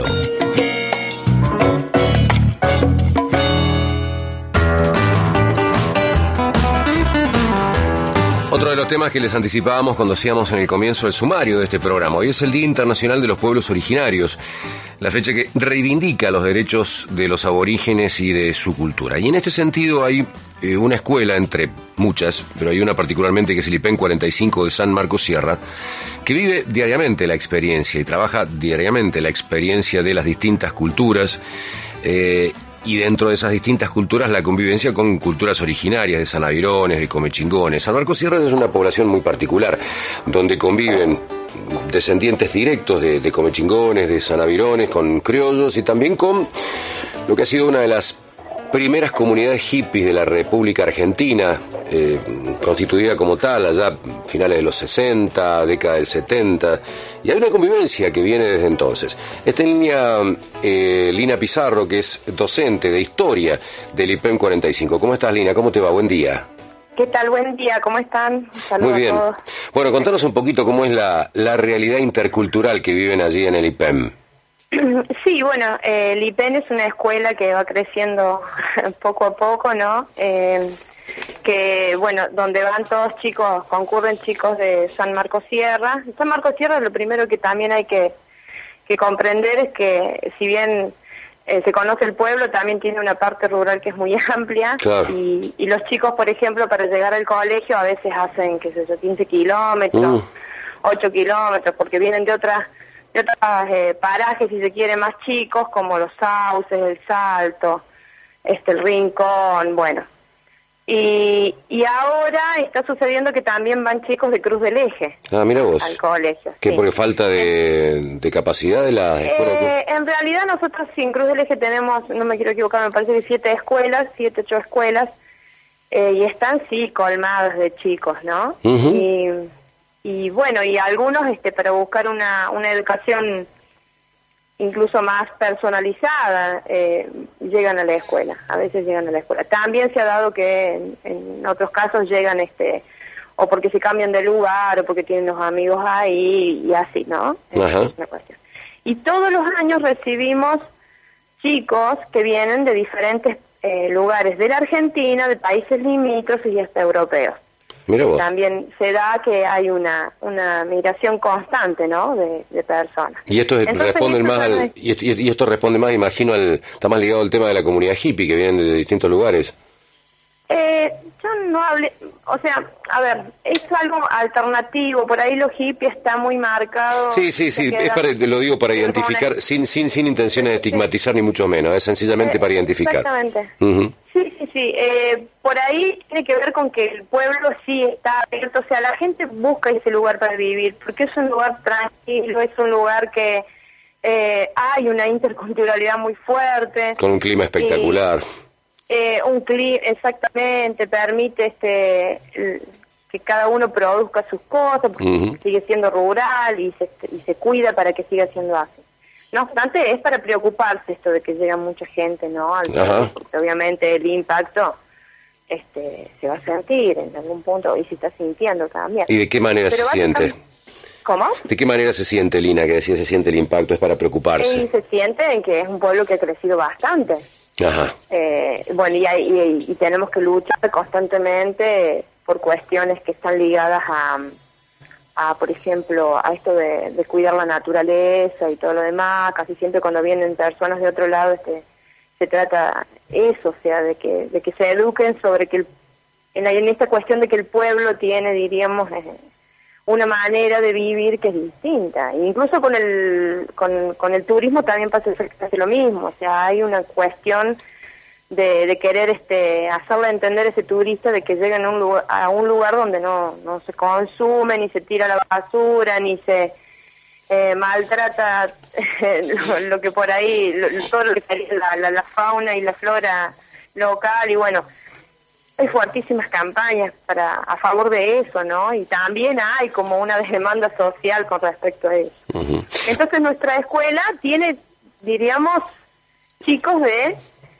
Otro de los temas que les anticipábamos cuando hacíamos en el comienzo el sumario de este programa, hoy es el Día Internacional de los Pueblos Originarios, la fecha que reivindica los derechos de los aborígenes y de su cultura. Y en este sentido hay eh, una escuela, entre muchas, pero hay una particularmente que es el I P E M cuarenta y cinco de San Marcos Sierra, que vive diariamente la experiencia y trabaja diariamente la experiencia de las distintas culturas, eh, y dentro de esas distintas culturas la convivencia con culturas originarias de sanavirones, de comechingones. San Marcos Sierra es una población muy particular, donde conviven descendientes directos de, de comechingones, de sanavirones, con criollos y también con lo que ha sido una de las primeras comunidades hippies de la República Argentina, eh, constituida como tal allá finales de los sesenta, década del setenta, y hay una convivencia que viene desde entonces. Está en línea eh, Lina Pizarro, que es docente de historia del I P E M cuarenta y cinco. ¿Cómo estás, Lina? ¿Cómo te va? Buen día. ¿Qué tal? Buen día, ¿cómo están? Saludos Muy bien. A todos. Bueno, contanos un poquito cómo es la, la realidad intercultural que viven allí en el I P E M. Sí, bueno, eh, el I P E M es una escuela que va creciendo poco a poco, ¿no? Eh, que, bueno, donde van todos chicos, concurren chicos de San Marcos Sierra. San Marcos Sierra, lo primero que también hay que, que comprender es que, si bien eh, se conoce el pueblo, también tiene una parte rural que es muy amplia. Claro. Y, y los chicos, por ejemplo, para llegar al colegio a veces hacen, qué sé yo, quince kilómetros, mm. ocho kilómetros, porque vienen de otras de otros eh, parajes, si se quiere, más chicos, como Los Sauces, El Salto, este el Rincón, bueno. Y, y ahora está sucediendo que también van chicos de Cruz del Eje ah, mira vos. al colegio. ¿Qué, sí. porque falta de, de capacidad de la escuela? Eh, en realidad nosotros sí, en Cruz del Eje tenemos, no me quiero equivocar, me parece que siete escuelas, siete, ocho escuelas, eh, y están sí colmadas de chicos, ¿no? Uh-huh. Y, y bueno, y algunos este para buscar una, una educación incluso más personalizada, eh, llegan a la escuela, a veces llegan a la escuela. También se ha dado que en, en otros casos llegan este o porque se cambian de lugar o porque tienen los amigos ahí y así, ¿no? Ajá. Es una cuestión. Y todos los años recibimos chicos que vienen de diferentes eh, lugares de la Argentina, de países limítrofes y hasta europeos. Mira vos. También se da que hay una una migración constante, ¿no?, de, de personas. Y esto es, responde más al, y, esto, y esto responde más, imagino, al, está más ligado al tema de la comunidad hippie que vienen de distintos lugares. Eh, yo no hablé, o sea, a ver, es algo alternativo, por ahí lo hippie está muy marcado. Sí, sí, sí, es para, lo digo para identificar, sin sin sin intenciones de estigmatizar ni mucho menos, es sencillamente eh, para identificar. Exactamente. Uh-huh. Sí, sí, sí, eh, por ahí tiene que ver con que el pueblo sí está abierto, o sea, la gente busca ese lugar para vivir, porque es un lugar tranquilo, es un lugar que eh, hay una interculturalidad muy fuerte. Con un clima espectacular. Y, Eh, un clima, exactamente, permite este el, que cada uno produzca sus cosas, porque uh-huh. sigue siendo rural y se, y se cuida para que siga siendo así. No obstante, es para preocuparse esto de que llega mucha gente, ¿no? Al país, porque obviamente el impacto este se va a sentir en algún punto y se está sintiendo también. ¿Y de qué manera Pero se siente? ¿Cómo? ¿De qué manera se siente, Lina, que decía se siente el impacto? Es para preocuparse. Y se siente en que es un pueblo que ha crecido bastante. Ajá. Eh, bueno, y, hay, y, y tenemos que luchar constantemente por cuestiones que están ligadas a, a por ejemplo, a esto de, de cuidar la naturaleza y todo lo demás. Casi siempre cuando vienen personas de otro lado este, se trata eso, o sea, de que de que se eduquen sobre que el, en, la, en esta cuestión de que el pueblo tiene, diríamos, eh, una manera de vivir que es distinta. E incluso con el con, con el turismo también pasa exactamente lo mismo. O sea, hay una cuestión de, de querer este hacerle entender a ese turista de que lleguen a un lugar, a un lugar donde no, no se consume, ni se tira la basura, ni se eh, maltrata lo, lo que por ahí, lo, todo lo que sería la, la, la fauna y la flora local. Y bueno, hay fuertísimas campañas para a favor de eso, ¿no? Y también hay como una demanda social con respecto a eso. Uh-huh. Entonces nuestra escuela tiene, diríamos, chicos de,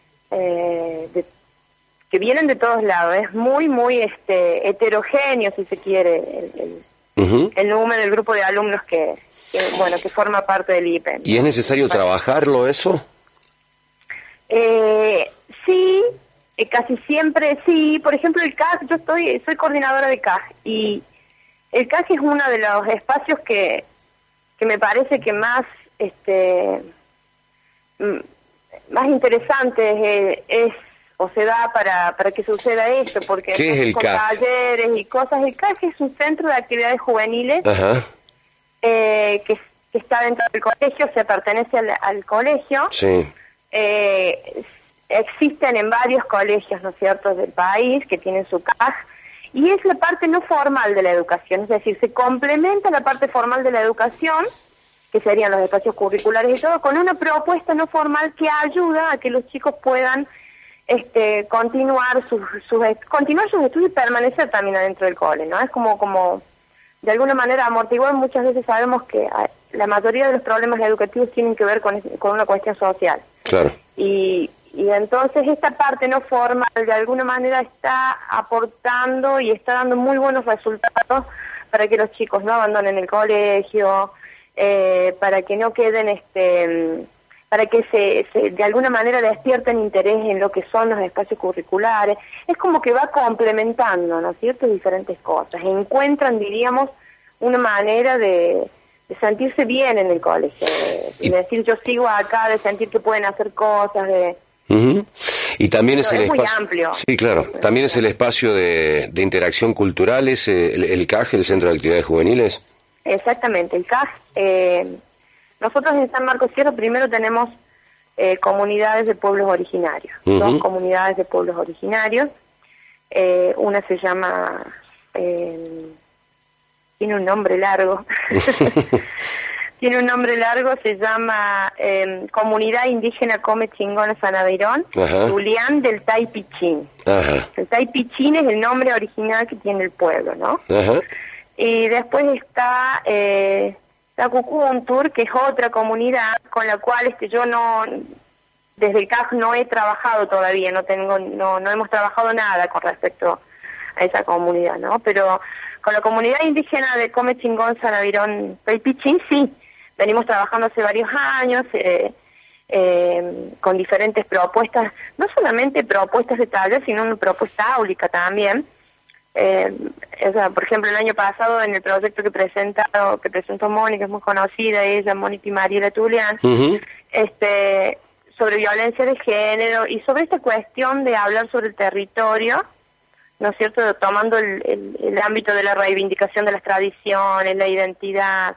eh, de que vienen de todos lados. Es muy, muy este heterogéneo, si se quiere, el, el, uh-huh. el número, el grupo de alumnos que, que, bueno, que forma parte del I P E. ¿Y es necesario para... trabajarlo eso? Eh, sí. Eh, casi siempre, sí. Por ejemplo, el C A G, yo estoy soy coordinadora de C A G y el C A G es uno de los espacios que que me parece que más este más interesante es, es o se da para para que suceda esto, porque ¿qué es el con C A G? Talleres y cosas. El C A G es un centro de actividades juveniles. Ajá. Eh, que, que está dentro del colegio, o sea, pertenece al, al colegio. Sí. Eh, Existen en varios colegios, ¿no es cierto?, del país que tienen su C A G, y es la parte no formal de la educación, es decir, se complementa la parte formal de la educación, que serían los espacios curriculares y todo, con una propuesta no formal que ayuda a que los chicos puedan este continuar sus, sus continuar sus estudios y permanecer también adentro del cole, ¿no? Es como como de alguna manera amortiguar. Muchas veces sabemos que la mayoría de los problemas educativos tienen que ver con, con una cuestión social. Claro. Y Y entonces esta parte no formal de alguna manera está aportando y está dando muy buenos resultados para que los chicos no abandonen el colegio, eh, para que no queden, este, para que se, se de alguna manera despierten interés en lo que son los espacios curriculares. Es como que va complementando, ¿no es cierto?, diferentes cosas. Encuentran, diríamos, una manera de, de sentirse bien en el colegio, de, de decir yo sigo acá, de sentir que pueden hacer cosas, de... Uh-huh. Y también es, es el muy espacio amplio. Sí, claro, también es el espacio de, de interacción cultural, es el, el C A G, el Centro de Actividades Juveniles. Exactamente, el C A G. Eh, nosotros en San Marcos Sierra primero tenemos eh, comunidades de pueblos originarios, uh-huh. dos comunidades de pueblos originarios. Eh, una se llama, eh, tiene un nombre largo, tiene un nombre largo, se llama eh, Comunidad Indígena Come Chingona San Aveirón, Julián del Taipichín. Ajá. El Taipichín es el nombre original que tiene el pueblo, ¿no? Ajá. Y después está eh, Tacucuntur, que es otra comunidad con la cual este, yo no... Desde el C A F no he trabajado todavía, no tengo, no, no hemos trabajado nada con respecto a esa comunidad, ¿no? Pero con la comunidad indígena de Come Chingón San Aveirón Taipichín, sí, venimos trabajando hace varios años, eh, eh, con diferentes propuestas, no solamente propuestas de taller, sino una propuesta áulica también. Eh, o sea, por ejemplo, el año pasado en el proyecto que presenta, que presentó Mónica, es muy conocida, ella, Mónica y Mariela Tulián, uh-huh. este... sobre violencia de género y sobre esta cuestión de hablar sobre el territorio, ¿no es cierto?, tomando el, el, el ámbito de la reivindicación de las tradiciones, la identidad,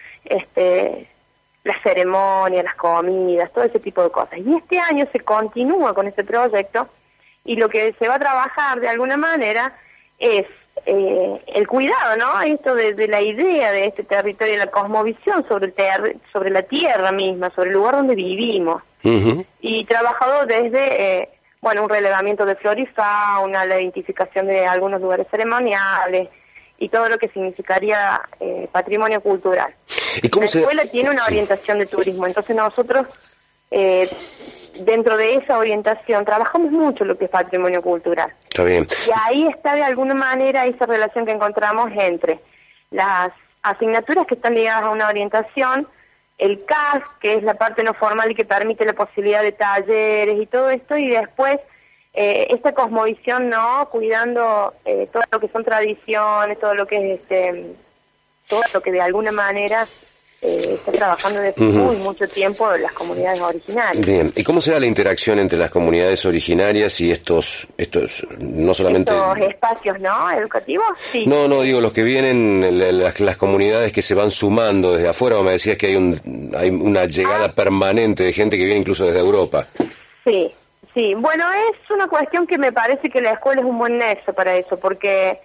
este, las ceremonias, las comidas, todo ese tipo de cosas. Y este año se continúa con este proyecto y lo que se va a trabajar de alguna manera es eh, el cuidado, ¿no?, esto de, de la idea de este territorio, la cosmovisión sobre el ter- sobre la tierra misma, sobre el lugar donde vivimos. Uh-huh. Y trabajado desde, eh, bueno, un relevamiento de flora y fauna, la identificación de algunos lugares ceremoniales y todo lo que significaría eh, patrimonio cultural. ¿Y cómo la se... escuela tiene una orientación de turismo, entonces nosotros, eh, dentro de esa orientación, trabajamos mucho lo que es patrimonio cultural. Está bien. Y ahí está de alguna manera esa relación que encontramos entre las asignaturas que están ligadas a una orientación, el C A S, que es la parte no formal y que permite la posibilidad de talleres y todo esto, y después eh, esta cosmovisión, ¿no?, cuidando eh, todo lo que son tradiciones, todo lo que es este, todo lo que de alguna manera eh, está trabajando desde uh-huh. muy mucho tiempo las comunidades originarias. Bien, ¿y cómo se da la interacción entre las comunidades originarias y estos, estos no solamente... estos espacios, ¿no?, educativos? Sí. No, no, digo, los que vienen, las, las comunidades que se van sumando desde afuera, o me decías que hay, un, hay una llegada ah. permanente de gente que viene incluso desde Europa. Sí, sí, bueno, es una cuestión que me parece que la escuela es un buen nexo para eso, porque...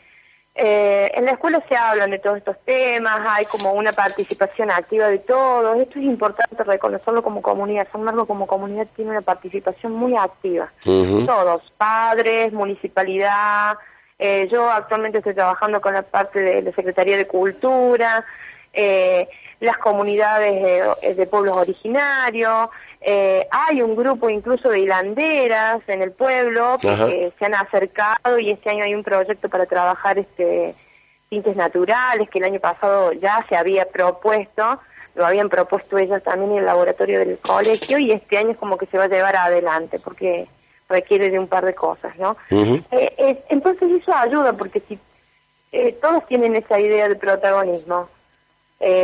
Eh, en la escuela se hablan de todos estos temas, hay como una participación activa de todos, esto es importante reconocerlo como comunidad, San Marcos como comunidad tiene una participación muy activa, uh-huh. todos, padres, municipalidad, eh, yo actualmente estoy trabajando con la parte de la Secretaría de Cultura, eh, las comunidades eh, de pueblos originarios, Eh, hay un grupo incluso de hilanderas en el pueblo que eh, se han acercado y este año hay un proyecto para trabajar este tintes naturales que el año pasado ya se había propuesto, lo habían propuesto ellas también en el laboratorio del colegio y este año es como que se va a llevar adelante porque requiere de un par de cosas, ¿no? Uh-huh. Eh, eh, entonces eso ayuda porque si eh, todos tienen esa idea de protagonismo, eh,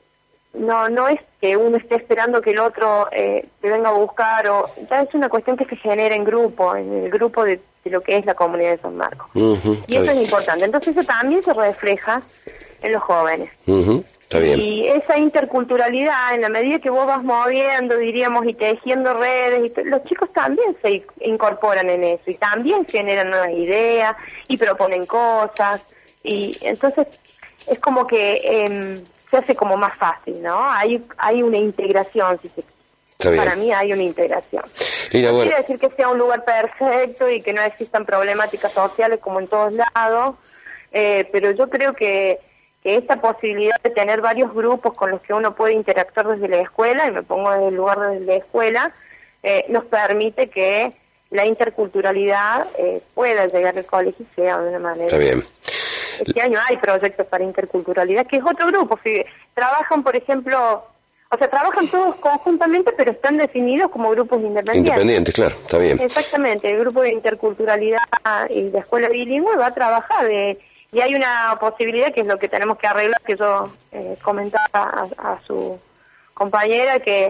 no no es que uno esté esperando que el otro eh, te venga a buscar, o ya es una cuestión que se genera en grupo, en el grupo de, de lo que es la comunidad de San Marcos. Uh-huh, y eso bien. Es importante. Entonces eso también se refleja en los jóvenes. Uh-huh, está bien. Y esa interculturalidad, en la medida que vos vas moviendo, diríamos, y tejiendo redes, y t- los chicos también se incorporan en eso, y también generan nuevas ideas, y proponen cosas, y entonces es como que... Eh, se hace como más fácil, ¿no? Hay hay una integración, si se quiere. Para mí hay una integración. Mira, no bueno. quiere decir que sea un lugar perfecto y que no existan problemáticas sociales como en todos lados, eh, pero yo creo que, que esta posibilidad de tener varios grupos con los que uno puede interactuar desde la escuela, y me pongo desde el lugar desde la escuela, eh, nos permite que la interculturalidad eh, pueda llegar al colegio y sea de una manera... Está bien. Este año hay proyectos para interculturalidad, que es otro grupo. Si trabajan, por ejemplo, o sea, trabajan todos conjuntamente, pero están definidos como grupos independientes. Independientes, claro, está bien. Exactamente, el grupo de interculturalidad y de escuela bilingüe va a trabajar, de, y hay una posibilidad, que es lo que tenemos que arreglar, que yo eh, comentaba a, a su compañera, que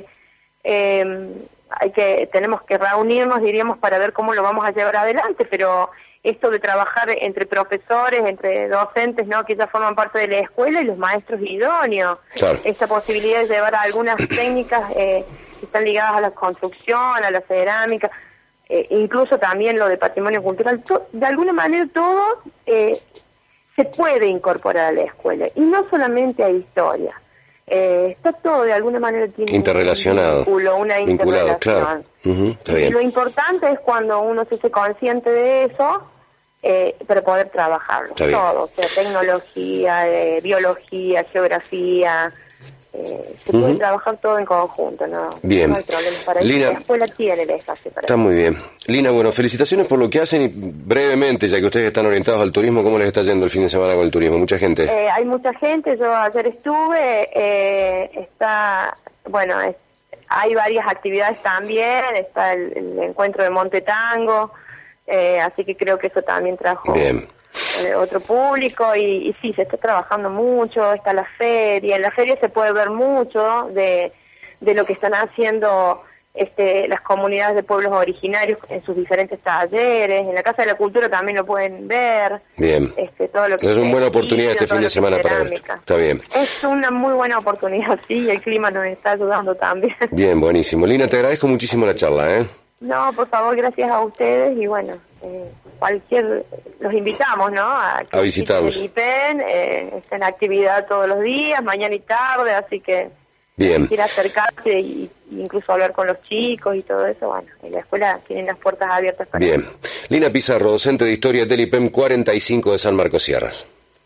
eh, hay que tenemos que reunirnos, diríamos, para ver cómo lo vamos a llevar adelante, pero... esto de trabajar entre profesores, entre docentes, ¿no?, que ya forman parte de la escuela, y los maestros idóneos. Claro. Esta posibilidad de llevar algunas técnicas eh, que están ligadas a la construcción, a la cerámica, eh, incluso también lo de patrimonio cultural, to, de alguna manera todo eh, se puede incorporar a la escuela, y no solamente a historia. Eh, está todo de alguna manera tiene interrelacionado, un vínculo, una vinculado, interrelación. claro. Uh-huh, está bien. Y lo importante es cuando uno se hace consciente de eso, eh, para poder trabajarlo. Todo, o sea, tecnología, eh, biología, geografía, eh, se uh-huh. puede trabajar todo en conjunto, ¿no? Bien. No hay problema para Lina, eso. La escuela tiene el espacio para está eso. muy bien. Lina, bueno, felicitaciones por lo que hacen y brevemente, ya que ustedes están orientados al turismo, ¿cómo les está yendo el fin de semana con el turismo? ¿Mucha gente? Eh, hay mucha gente, yo ayer estuve, eh, está, bueno, es, hay varias actividades también, está el, el encuentro de Monte Tango, eh, así que creo que eso también trajo bien. Eh, otro público y, y sí, se está trabajando mucho, está la feria, en la feria se puede ver mucho de, de lo que están haciendo este, las comunidades de pueblos originarios en sus diferentes talleres, en la Casa de la Cultura también lo pueden ver. Bien. Este, todo lo que es una buena oportunidad este fin de semana para ver. Está bien. Es una muy buena oportunidad, sí, y el clima nos está ayudando también. Bien, buenísimo. Lina, te agradezco muchísimo la charla, ¿eh? No, por favor, gracias a ustedes y bueno, eh, cualquier, los invitamos, ¿no? A, a visitarlos. El I P E N, eh, está en actividad todos los días, mañana y tarde, así que bien. Quiere acercarse y incluso hablar con los chicos y todo eso, bueno, en la escuela tienen las puertas abiertas para bien. Eso. Lina Pizarro, docente de Historia del I P E M cuarenta y cinco de San Marcos Sierras.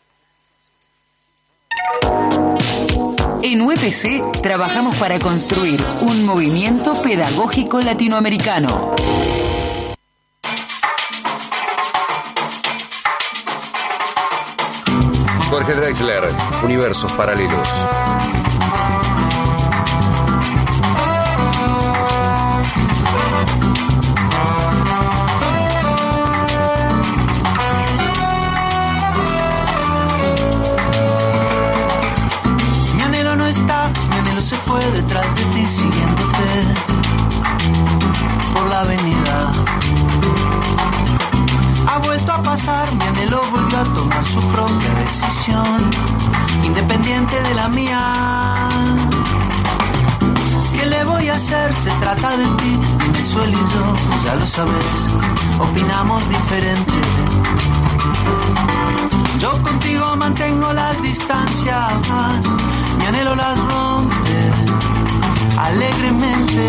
En U E P C trabajamos para construir un movimiento pedagógico latinoamericano. Jorge Drexler, Universos Paralelos. Se fue detrás de ti siguiéndote por la avenida. Ha vuelto a pasar, mi anhelo volvió a tomar su propia decisión, independiente de la mía. ¿Qué le voy a hacer? Se trata de ti, Venezuela y yo, ya lo sabes, opinamos diferente. Yo contigo mantengo las distancias, mi anhelo las rompe alegremente.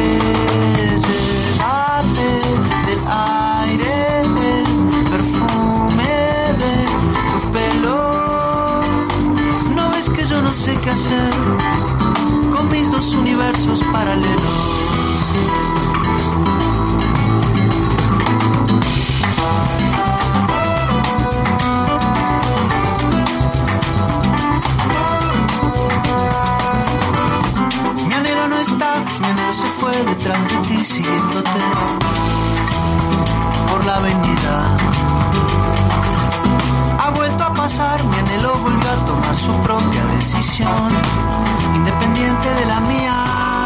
Llévate del aire, el perfume de tu pelo. ¿No ves que yo no sé qué hacer con mis dos universos paralelos? Mi anhelo se fue detrás de ti siguiéndote por la avenida. Ha vuelto a pasar, mi anhelo volvió a tomar su propia decisión, independiente de la mía.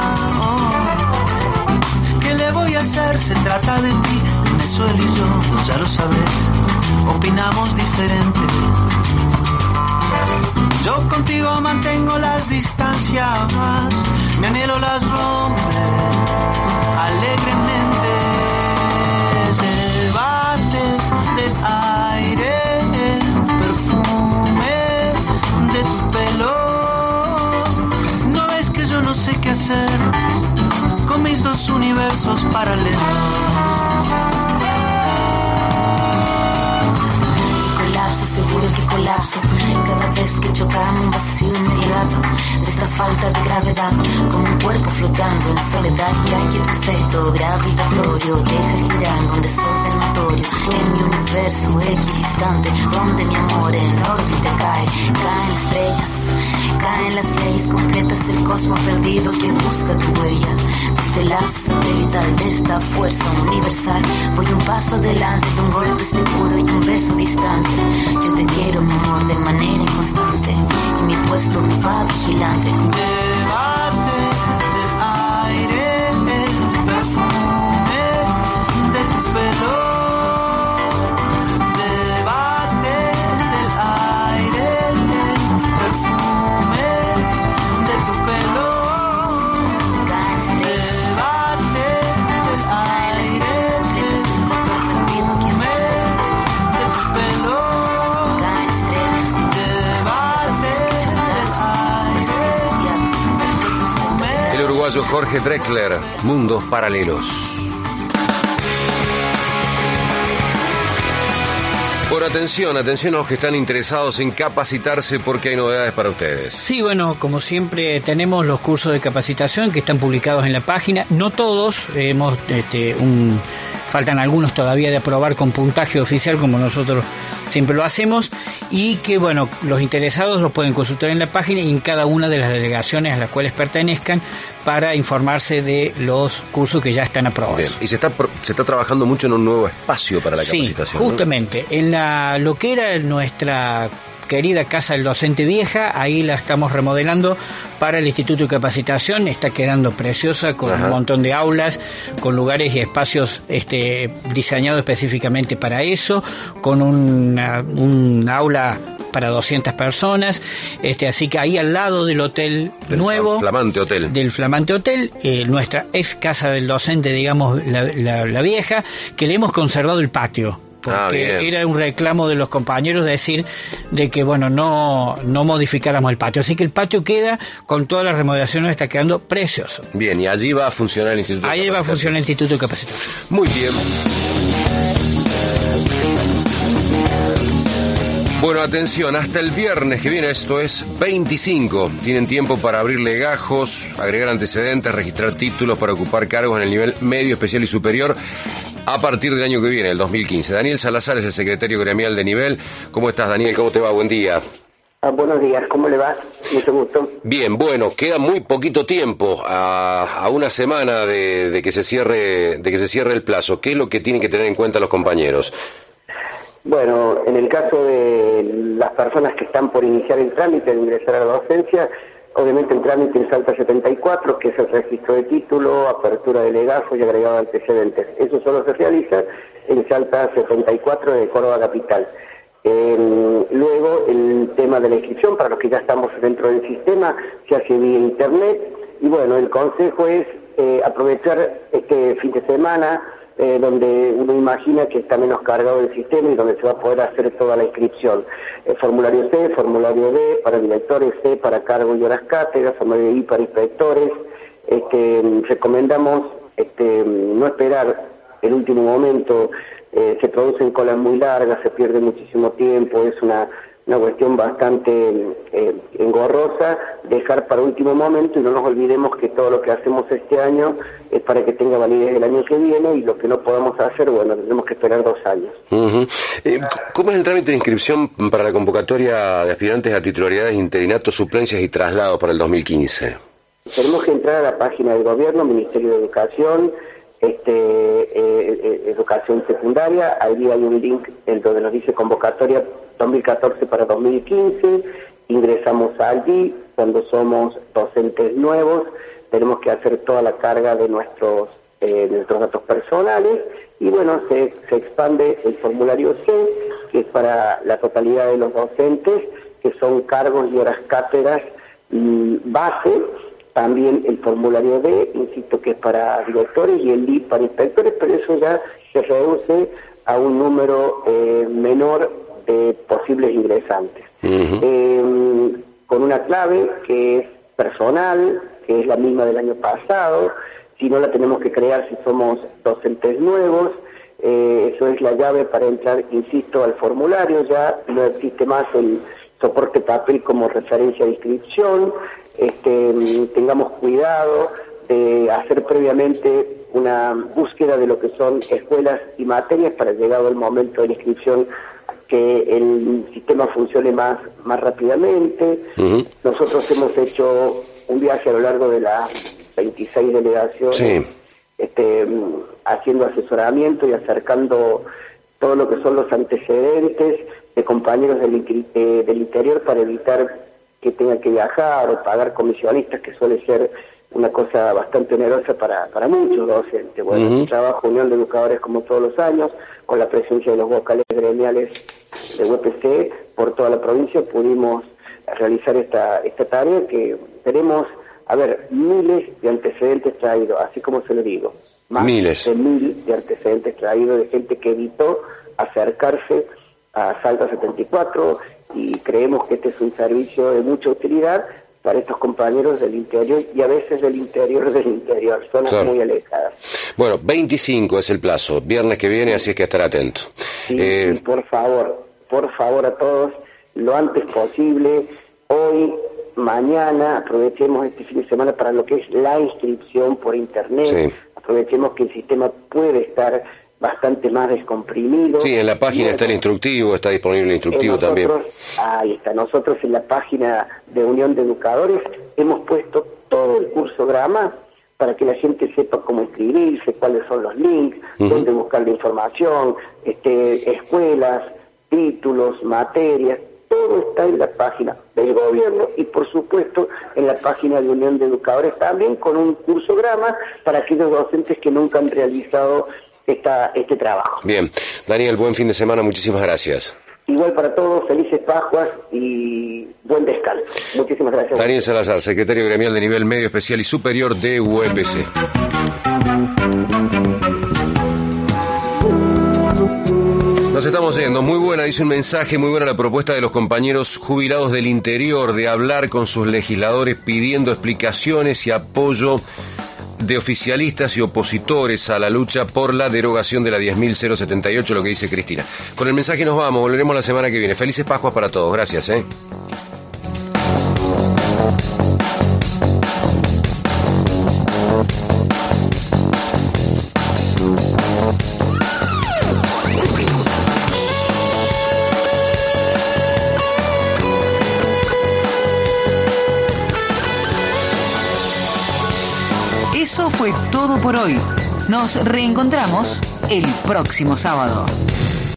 Oh. ¿Qué le voy a hacer? Se trata de ti, Venezuela y yo, pues ya lo sabes, opinamos diferente. Yo contigo mantengo las distancias, mi anhelo las rompe alegremente. Llévate del aire, el perfume de tu pelo. No ves que yo no sé qué hacer con mis dos universos paralelos. Seguro que colapso cada vez que chocamos, un vacío inmediato de esta falta de gravedad, como un cuerpo flotando en soledad. Ya que tu efecto gravitatorio deja girando un desorden notorio en mi universo equidistante, donde mi amor en órbita cae. Caen estrellas, caen las leyes completas del cosmos perdido que busca tu huella. Desde el lazo satelital de esta fuerza universal voy un paso adelante de un golpe seguro y un beso distante. Yo te quiero, mi amor, de manera inconstante, y mi puesto va vigilante. Llévate del aire, el perfume de tu pelo. Llévate del aire, el perfume de tu pelo. caso Jorge Drexler, Mundos Paralelos. Bueno, atención, atención a los que están interesados en capacitarse porque hay novedades para ustedes. Sí, bueno, como siempre tenemos los cursos de capacitación que están publicados en la página. No todos, hemos, este, un, faltan algunos todavía de aprobar con puntaje oficial como nosotros siempre lo hacemos, y que bueno, los interesados los pueden consultar en la página y en cada una de las delegaciones a las cuales pertenezcan para informarse de los cursos que ya están aprobados. Bien. Y se está se está trabajando mucho en un nuevo espacio para la sí, capacitación. Justamente, ¿no? En la lo que era nuestra querida Casa del Docente Vieja, ahí la estamos remodelando para el Instituto de Capacitación. Está quedando preciosa, con Ajá. un montón de aulas, con lugares y espacios este, diseñados específicamente para eso, con una, un aula para doscientas personas, este, así que ahí al lado del hotel del nuevo, flamante hotel, del flamante hotel, eh, nuestra ex Casa del Docente, digamos, la, la, la vieja, que le hemos conservado el patio. Porque ah, era un reclamo de los compañeros de decir de que bueno no no modificáramos el patio, así que el patio queda con todas las remodelaciones, está quedando precioso. Bien, y allí va a funcionar el Instituto Ahí de va a funcionar el Instituto de Capacitación. Muy bien. Bueno, atención, hasta el viernes que viene, esto es veinticinco, tienen tiempo para abrir legajos, agregar antecedentes, registrar títulos para ocupar cargos en el nivel medio, especial y superior a partir del año que viene, el dos mil quince. Daniel Salazar es el secretario gremial de nivel. ¿Cómo estás, Daniel? ¿Cómo te va? Buen día. Ah, buenos días, ¿cómo le va? Mucho gusto. Bien, bueno, queda muy poquito tiempo, a, a una semana de, de que se cierre, de que se cierre el plazo. ¿Qué es lo que tienen que tener en cuenta los compañeros? Bueno, en el caso de las personas que están por iniciar el trámite de ingresar a la docencia, obviamente el trámite en Salta setenta y cuatro, que es el registro de título, apertura de legajo y agregado de antecedentes. Eso solo se realiza en Salta setenta y cuatro de Córdoba Capital. Eh, luego, el tema de la inscripción, para los que ya estamos dentro del sistema, se hace vía internet. Y bueno, el consejo es eh, aprovechar este fin de semana, Eh, donde uno imagina que está menos cargado el sistema y donde se va a poder hacer toda la inscripción. Eh, formulario C, formulario D para directores, C para cargo y horas cátedra, formulario I para inspectores. Este, recomendamos este, no esperar el último momento, eh, se producen colas muy largas, se pierde muchísimo tiempo, es una una cuestión bastante eh, engorrosa, dejar para último momento, y no nos olvidemos que todo lo que hacemos este año es para que tenga validez el año que viene, y lo que no podamos hacer, bueno, tendremos que esperar dos años. Uh-huh. eh, ¿Cómo es el trámite de inscripción para la convocatoria de aspirantes a titularidades, interinatos, suplencias y traslados para el dos mil quince? Tenemos que entrar a la página del gobierno, Ministerio de Educación, este eh, eh, educación secundaria, ahí hay un link en donde nos dice convocatoria dos mil catorce para dos mil quince, ingresamos allí. Cuando somos docentes nuevos tenemos que hacer toda la carga de nuestros eh, de nuestros datos personales, y bueno, se, se expande el formulario C, que es para la totalidad de los docentes, que son cargos y horas cátedras y base. También el formulario D, insisto, que es para directores, y el I para inspectores, pero eso ya se reduce a un número eh, menor de posibles ingresantes. Uh-huh. Eh, con una clave que es personal, que es la misma del año pasado, si no la tenemos que crear si somos docentes nuevos. Eh, eso es la llave para entrar, insisto, al formulario. Ya no existe más el soporte papel como referencia de inscripción. Este, tengamos cuidado de hacer previamente una búsqueda de lo que son escuelas y materias para, llegado el momento de la inscripción, que el sistema funcione más, más rápidamente. Uh-huh. Nosotros hemos hecho un viaje a lo largo de las veintiséis delegaciones, sí. este, haciendo asesoramiento y acercando todo lo que son los antecedentes de compañeros del, eh, del interior, para evitar que tenga que viajar o pagar comisionistas, que suele ser una cosa bastante onerosa para, para muchos docentes. Bueno, uh-huh. trabajo Unión de Educadores, como todos los años, con la presencia de los vocales gremiales de U E P C por toda la provincia, pudimos realizar esta, esta tarea, que tenemos, a ver, miles de antecedentes traídos, así como se lo digo, más miles. de mil de antecedentes traídos de gente que evitó acercarse a Salta setenta y cuatro, y creemos que este es un servicio de mucha utilidad para estos compañeros del interior y a veces del interior del interior, zonas claro. muy alejadas. Bueno, veinticinco es el plazo, viernes que viene, así es que estar atento. Sí, eh... sí, por favor, por favor a todos, lo antes posible, hoy, mañana, aprovechemos este fin de semana para lo que es la inscripción por internet, sí. aprovechemos que el sistema puede estar bastante más descomprimido. Sí, en la página está el instructivo, está disponible el instructivo nosotros, también. Ahí está, nosotros en la página de Unión de Educadores hemos puesto todo el cursograma para que la gente sepa cómo inscribirse, cuáles son los links, uh-huh. dónde buscar la información, este, escuelas, títulos, materias, todo está en la página del gobierno y por supuesto en la página de Unión de Educadores también con un cursograma para aquellos docentes que nunca han realizado esta, este trabajo. Bien, Daniel, buen fin de semana, muchísimas gracias. Igual para todos, felices Pascuas y buen descanso. Muchísimas gracias. Daniel Salazar, secretario gremial de nivel medio, especial y superior de U E P C. Nos estamos yendo, muy buena, dice un mensaje, muy buena la propuesta de los compañeros jubilados del interior de hablar con sus legisladores pidiendo explicaciones y apoyo de oficialistas y opositores a la lucha por la derogación de la diez mil setenta y ocho, lo que dice Cristina. Con el mensaje nos vamos, volveremos la semana que viene. Felices Pascuas para todos, gracias, ¿eh? Eso fue todo por hoy. Nos reencontramos el próximo sábado.